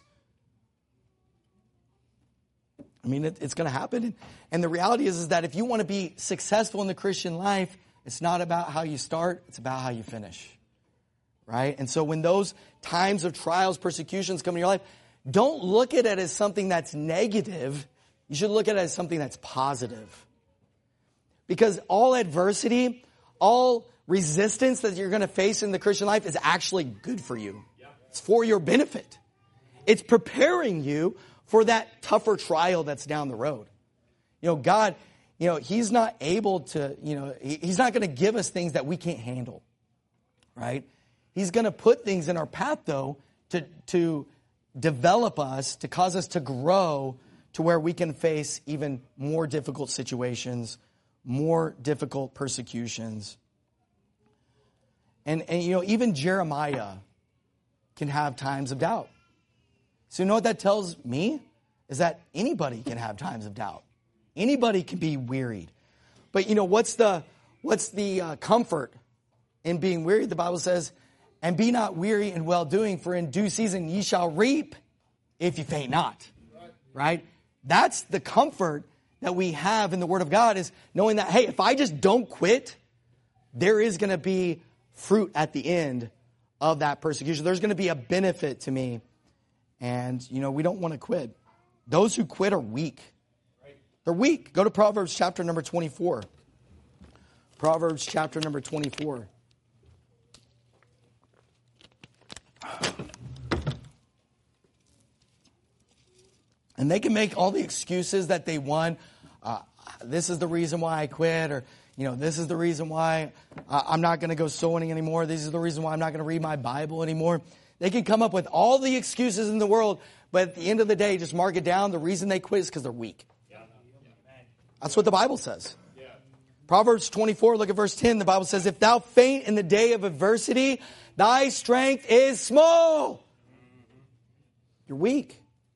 I mean, it, it's going to happen. And, and the reality is, is that if you want to be successful in the Christian life, it's not about how you start, it's about how you finish. Right? And so when those times of trials, persecutions come in your life, don't look at it as something that's negative. You should look at it as something that's positive. Because all adversity, all resistance that you're going to face in the Christian life is actually good for you. It's for your benefit. It's preparing you for that tougher trial that's down the road. You know, God, you know, He's not able to, you know, He's not going to give us things that we can't handle. Right? He's going to put things in our path, though, to, to develop us, to cause us to grow to where we can face even more difficult situations, more difficult persecutions. And, and you know, even Jeremiah can have times of doubt. So you know what that tells me? Is that anybody can have times of doubt. Anybody can be wearied. But you know, what's the, what's the uh, comfort in being wearied? The Bible says, and be not weary in well-doing, for in due season ye shall reap if you faint not. Right? That's the comfort that we have in the Word of God, is knowing that, hey, if I just don't quit, there is going to be fruit at the end of that persecution. There's going to be a benefit to me. And, you know, we don't want to quit. Those who quit are weak. They're weak. Go to Proverbs chapter number twenty-four. Proverbs chapter number twenty-four. And they can make all the excuses that they want. Uh, this is the reason why I quit, or, you know, this is the reason why I'm not going to go sowing anymore. This is the reason why I'm not going to read my Bible anymore. They can come up with all the excuses in the world, but at the end of the day, just mark it down. The reason they quit is because they're weak. That's what the Bible says. Proverbs twenty-four, look at verse ten. The Bible says, if thou faint in the day of adversity, thy strength is small. You're weak.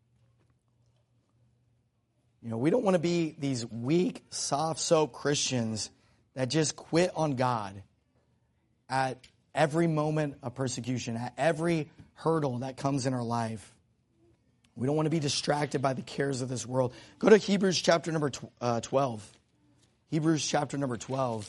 You know, we don't want to be these weak, soft-soap Christians that just quit on God at every moment of persecution, at every hurdle that comes in our life. We don't want to be distracted by the cares of this world. Go to Hebrews chapter number twelve. Hebrews chapter number twelve.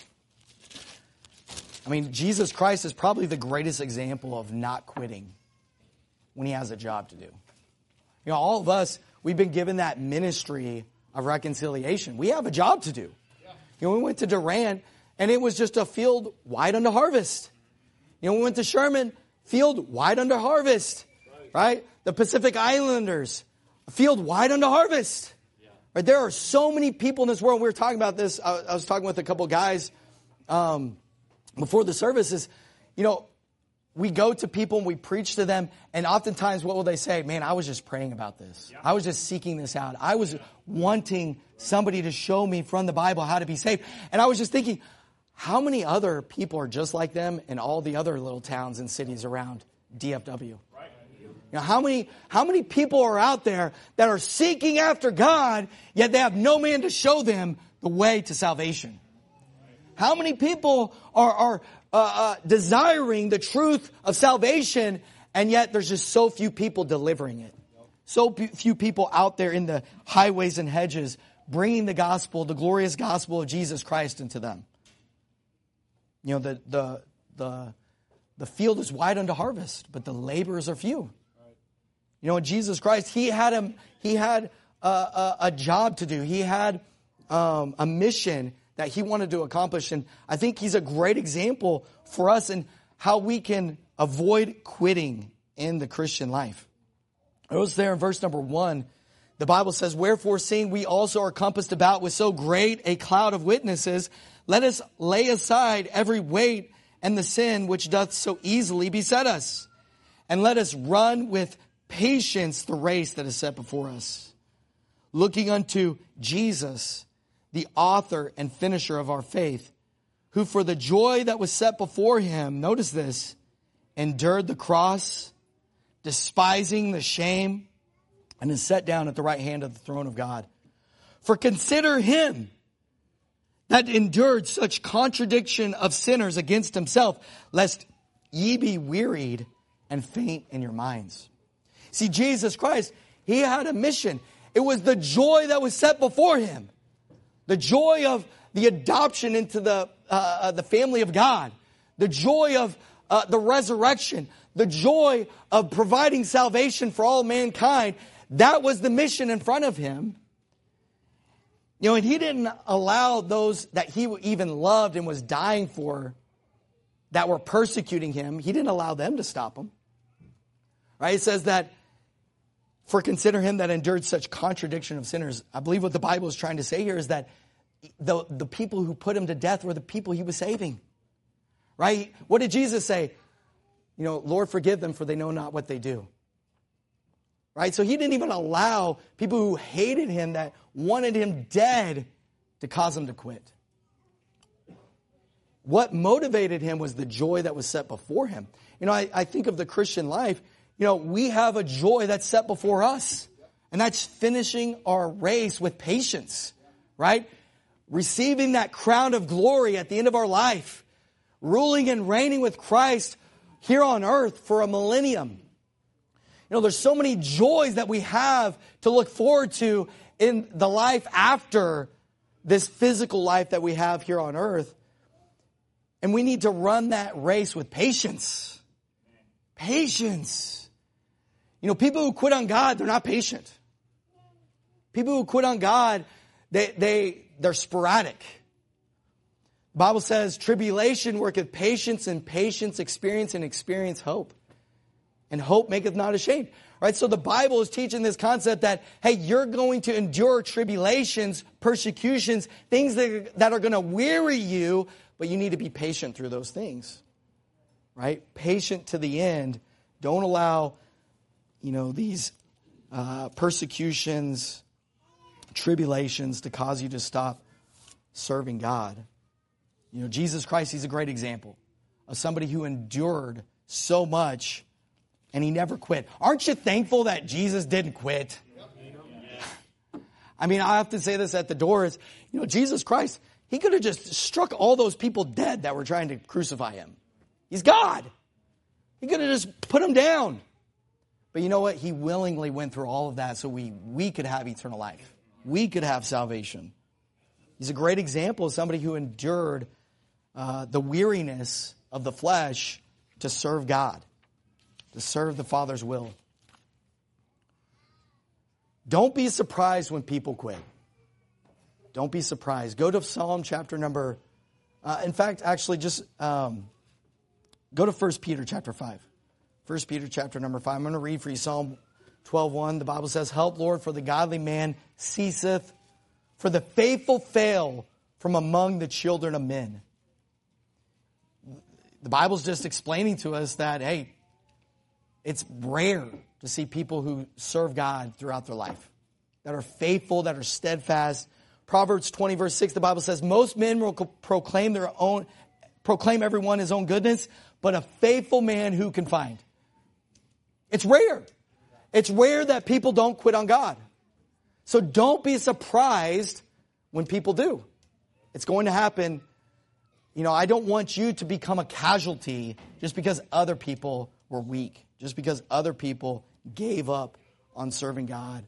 I mean, Jesus Christ is probably the greatest example of not quitting when He has a job to do. You know, all of us, we've been given that ministry of reconciliation. We have a job to do. You know, we went to Durant, and it was just a field wide unto harvest. You know, we went to Sherman, field wide unto harvest. Right? The Pacific Islanders, a field wide unto harvest. Right? There are so many people in this world. We were talking about this. I, I was talking with a couple of guys um, before the services. You know, we go to people and we preach to them, and oftentimes what will they say? Man, I was just praying about this. I was just seeking this out. I was wanting somebody to show me from the Bible how to be saved. And I was just thinking, how many other people are just like them in all the other little towns and cities around D F W? You know, how many, how many people are out there that are seeking after God, yet they have no man to show them the way to salvation? How many people are, are uh, uh, desiring the truth of salvation, and yet there's just so few people delivering it? So few people out there in the highways and hedges bringing the gospel, the glorious gospel of Jesus Christ into them. You know, the the the the field is wide unto harvest, but the laborers are few. You know, Jesus Christ, He had a, he had a, a, a job to do. He had um, a mission that He wanted to accomplish. And I think He's a great example for us in how we can avoid quitting in the Christian life. Notice there in verse number one, the Bible says, wherefore seeing we also are compassed about with so great a cloud of witnesses, let us lay aside every weight and the sin which doth so easily beset us. And let us run with patience the race that is set before us. Looking unto Jesus, the author and finisher of our faith, who for the joy that was set before him, notice this, endured the cross, despising the shame, and is set down at the right hand of the throne of God. For consider him that endured such contradiction of sinners against himself, lest ye be wearied and faint in your minds. See, Jesus Christ, he had a mission. It was the joy that was set before him. The joy of the adoption into the, uh, the family of God. The joy of uh, the resurrection. The joy of providing salvation for all mankind. That was the mission in front of him. You know, and he didn't allow those that he even loved and was dying for, that were persecuting him, he didn't allow them to stop him. Right? It says that, for consider him that endured such contradiction of sinners. I believe what the Bible is trying to say here is that the, the people who put him to death were the people he was saving. Right? What did Jesus say? You know, Lord, forgive them, for they know not what they do. Right? So he didn't even allow people who hated him, that wanted him dead, to cause him to quit. What motivated him was the joy that was set before him. You know, I, I think of the Christian life. You know, we have a joy that's set before us. And that's finishing our race with patience. Right? Receiving that crown of glory at the end of our life. Ruling and reigning with Christ here on earth for a millennium. You know, there's so many joys that we have to look forward to in the life after this physical life that we have here on earth. And we need to run that race with patience. Patience. You know, people who quit on God, they're not patient. People who quit on God, they, they, they're sporadic. The Bible says, tribulation worketh patience, and patience experience, and experience hope. And hope maketh not ashamed. Right? So the Bible is teaching this concept that, hey, you're going to endure tribulations, persecutions, things that, that are going to weary you, but you need to be patient through those things. Right? Patient to the end. Don't allow, you know, these uh, persecutions, tribulations to cause you to stop serving God. You know, Jesus Christ, he's a great example of somebody who endured so much and he never quit. Aren't you thankful that Jesus didn't quit? I mean, I often say this at the doors. You know, Jesus Christ, he could have just struck all those people dead that were trying to crucify him. He's God. He could have just put them down. But you know what? He willingly went through all of that so we, we could have eternal life. We could have salvation. He's a great example of somebody who endured uh, the weariness of the flesh to serve God, to serve the Father's will. Don't be surprised when people quit. Don't be surprised. Go to Psalm chapter number, uh, in fact, actually just um, go to First Peter chapter five. First Peter chapter number five. I'm going to read for you Psalm twelve one. The Bible says, help, Lord, for the godly man ceaseth, for the faithful fail from among the children of men. The Bible's just explaining to us that, hey, it's rare to see people who serve God throughout their life, that are faithful, that are steadfast. Proverbs twenty verse six, the Bible says, most men will proclaim their own, proclaim everyone his own goodness, but a faithful man who can find? It's rare. It's rare that people don't quit on God. So don't be surprised when people do. It's going to happen. You know, I don't want you to become a casualty just because other people were weak, just because other people gave up on serving God.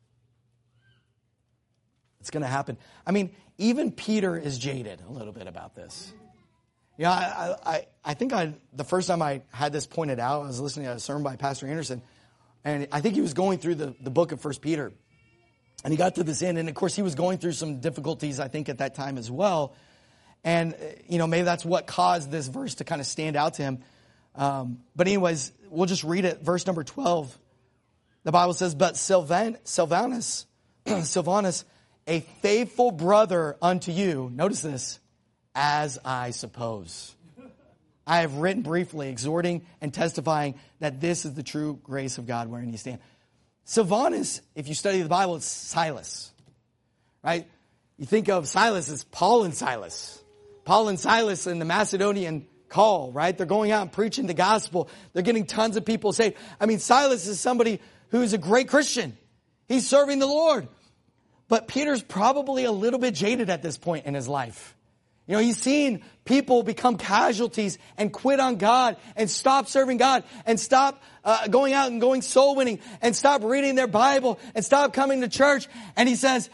It's going to happen. I mean, even Peter is jaded a little bit about this. You know, I, I, I think I, the first time I had this pointed out, I was listening to a sermon by Pastor Anderson, and I think he was going through the, the book of First Peter. And he got to this end, and of course he was going through some difficulties, I think, at that time as well. And, you know, maybe that's what caused this verse to kind of stand out to him. Um, but anyways, we'll just read it. Verse number twelve. the Bible says, but Sylvan, Sylvanus, Sylvanus, a faithful brother unto you, notice this, as I suppose. I have written briefly, exhorting and testifying that this is the true grace of God wherein you stand. Sylvanus, if you study the Bible, it's Silas, right? You think of Silas as Paul and Silas. Paul and Silas in the Macedonian call, right? They're going out and preaching the gospel. They're getting tons of people saved. I mean, Silas is somebody who's a great Christian. He's serving the Lord. But Peter's probably a little bit jaded at this point in his life. You know, he's seen people become casualties and quit on God and stop serving God and stop uh, going out and going soul winning and stop reading their Bible and stop coming to church. And he says,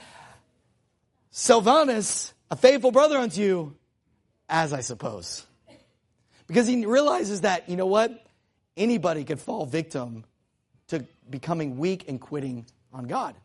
Sylvanus, a faithful brother unto you, as I suppose. Because he realizes that, you know what? Anybody could fall victim to becoming weak and quitting on God.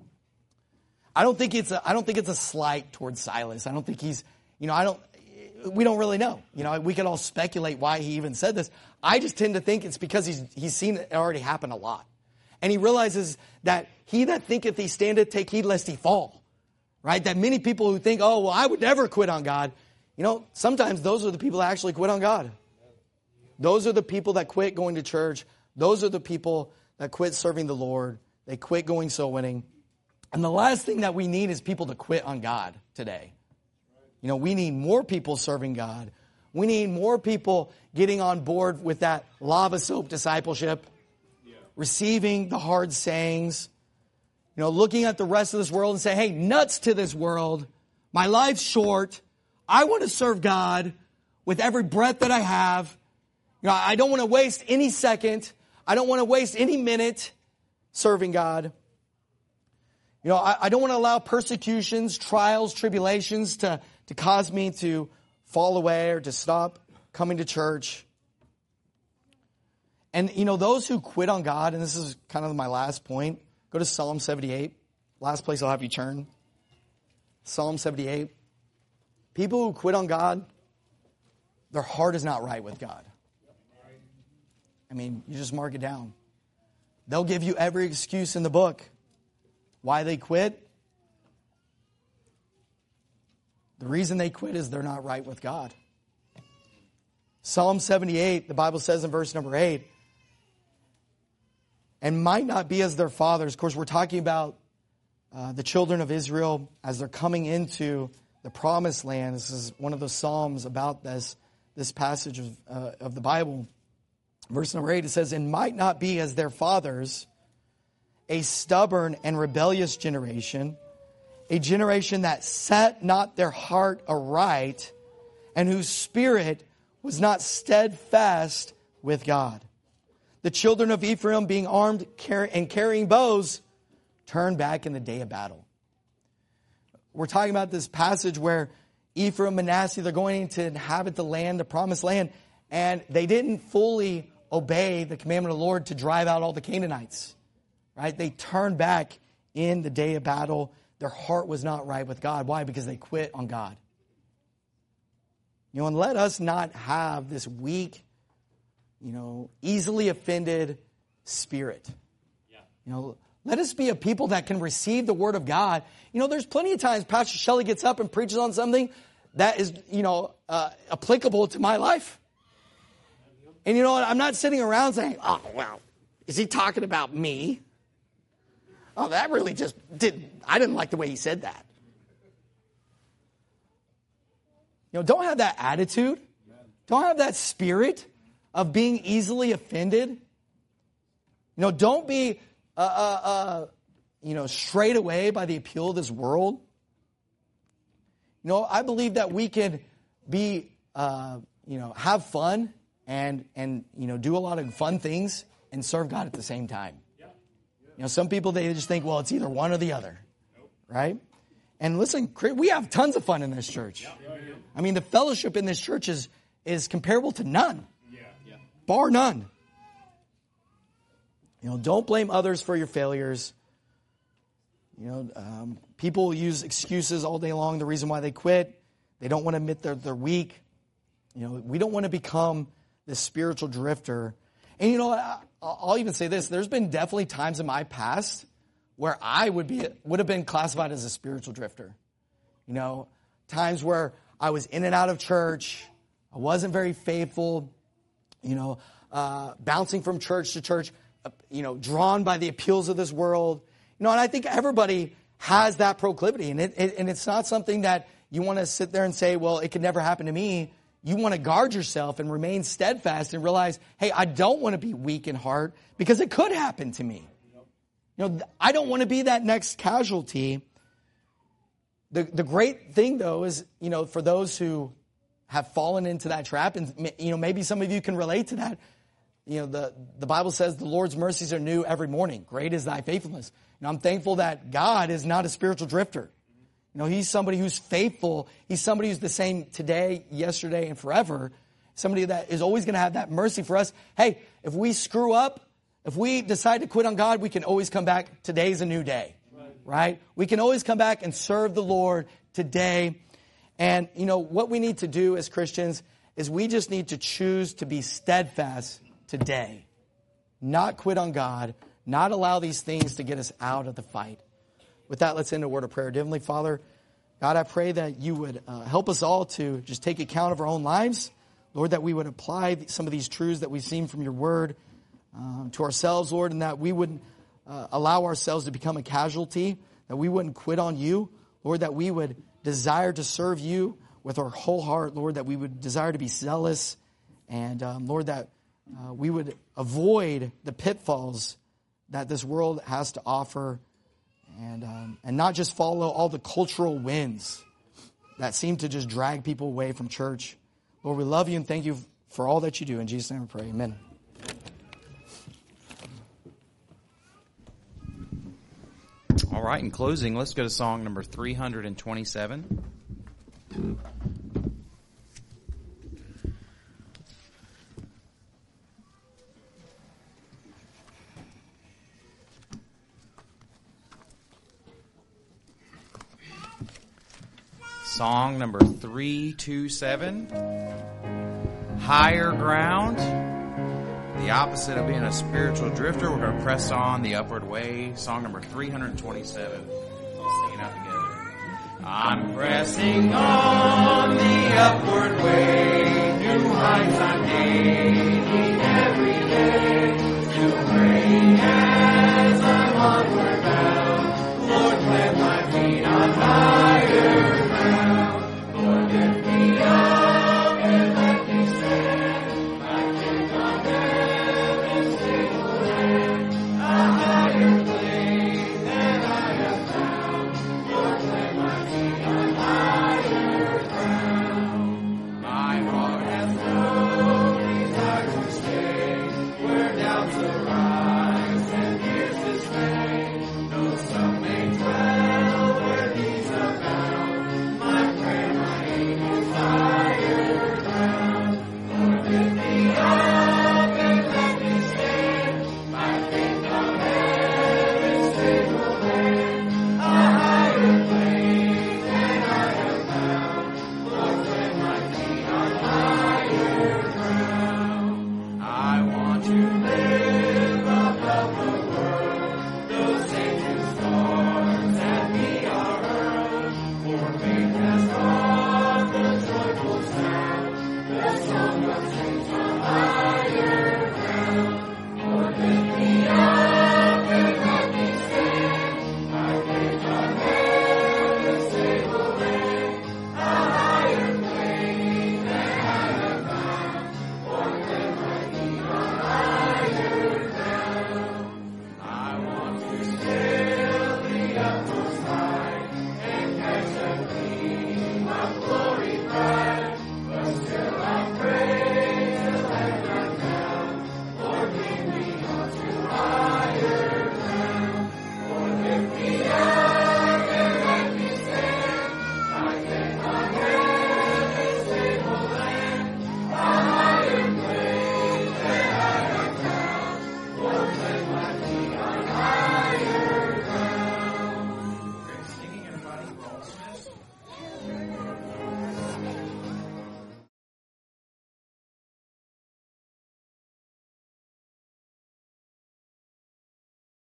I don't think it's a, I don't think it's a slight towards Silas. I don't think he's, you know, I don't, we don't really know. You know, we could all speculate why he even said this. I just tend to think it's because he's, he's seen it already happen a lot. And he realizes that he that thinketh he standeth, take heed lest he fall. Right? That many people who think, oh, well, I would never quit on God. You know, sometimes those are the people that actually quit on God. Those are the people that quit going to church. Those are the people that quit serving the Lord. They quit going soul winning. And the last thing that we need is people to quit on God today. You know, we need more people serving God. We need more people getting on board with that lava soap discipleship, yeah. Receiving the hard sayings, you know, looking at the rest of this world and say, hey, nuts to this world. My life's short. I want to serve God with every breath that I have. You know, I don't want to waste any second. I don't want to waste any minute serving God. You know, I, I don't want to allow persecutions, trials, tribulations to, to cause me to fall away or to stop coming to church. And, you know, those who quit on God, and this is kind of my last point, go to Psalm seventy-eight. Last place I'll have you turn. Psalm seventy-eight. People who quit on God, their heart is not right with God. I mean, you just mark it down. They'll give you every excuse in the book why they quit. The reason they quit is they're not right with God. Psalm seventy-eight, the Bible says in verse number eight, and might not be as their fathers. Of course, we're talking about uh, the children of Israel as they're coming into the promised land. This is one of the Psalms about this, this passage of, uh, of the Bible. Verse number eight, it says, and might not be as their fathers, a stubborn and rebellious generation, a generation that set not their heart aright, and whose spirit was not steadfast with God. The children of Ephraim, being armed and carrying bows, turned back in the day of battle. We're talking about this passage where Ephraim, Manasseh, they're going to inhabit the land, the promised land, and they didn't fully obey the commandment of the Lord to drive out all the Canaanites. Right? They turned back in the day of battle. Their heart was not right with God. Why? Because they quit on God. You know, and let us not have this weak, you know, easily offended spirit. Yeah. You know, let us be a people that can receive the Word of God. You know, there's plenty of times Pastor Shelley gets up and preaches on something that is, you know, uh, applicable to my life. And you know what? I'm not sitting around saying, oh, well, is he talking about me? Oh, that really just didn't, I didn't like the way he said that. You know, don't have that attitude. Don't have that spirit of being easily offended. You know, don't be, uh, uh, uh, you know, strayed away by the appeal of this world. You know, I believe that we can be, uh, you know, have fun and, and, you know, do a lot of fun things and serve God at the same time. You know, some people, they just think, well, it's either one or the other, right? And listen, we have tons of fun in this church. I mean, the fellowship in this church is, is comparable to none, bar none. You know, don't blame others for your failures. You know, um, people use excuses all day long, the reason why they quit. They don't want to admit that they're weak. You know, we don't want to become this spiritual drifter. And, you know, I'll even say this. There's been definitely times in my past where I would be would have been classified as a spiritual drifter. You know, times where I was in and out of church. I wasn't very faithful, you know, uh, bouncing from church to church, uh, you know, drawn by the appeals of this world. You know, and I think everybody has that proclivity. And, it, it, and it's not something that you want to sit there and say, well, it could never happen to me. You want to guard yourself and remain steadfast and realize, hey, I don't want to be weak in heart because it could happen to me. You know, I don't want to be that next casualty. The, the great thing, though, is, you know, for those who have fallen into that trap, and, you know, maybe some of you can relate to that. You know, the, the Bible says the Lord's mercies are new every morning. Great is thy faithfulness. And I'm thankful that God is not a spiritual drifter. You know, he's somebody who's faithful. He's somebody who's the same today, yesterday, and forever. Somebody that is always going to have that mercy for us. Hey, if we screw up, if we decide to quit on God, we can always come back. Today's a new day, right? We can always come back and serve the Lord today. And, you know, what we need to do as Christians is we just need to choose to be steadfast today. Not quit on God. Not allow these things to get us out of the fight. With that, let's end a word of prayer. Heavenly Father, God, I pray that you would uh, help us all to just take account of our own lives. Lord, that we would apply some of these truths that we've seen from your word um, to ourselves, Lord, and that we wouldn't uh, allow ourselves to become a casualty, that we wouldn't quit on you. Lord, that we would desire to serve you with our whole heart, Lord, that we would desire to be zealous, and um, Lord, that uh, we would avoid the pitfalls that this world has to offer. And um, and not just follow all the cultural winds that seem to just drag people away from church. Lord, we love you and thank you for all that you do. In Jesus' name we pray. Amen.
All right, in closing, let's go to song number three hundred twenty-seven. Song number three twenty-seven, Higher Ground. The opposite of being a spiritual drifter, we're going to press on the upward way. Song number three hundred twenty-seven. Let's sing it out together. I'm pressing on the upward way, new heights I'm gaining.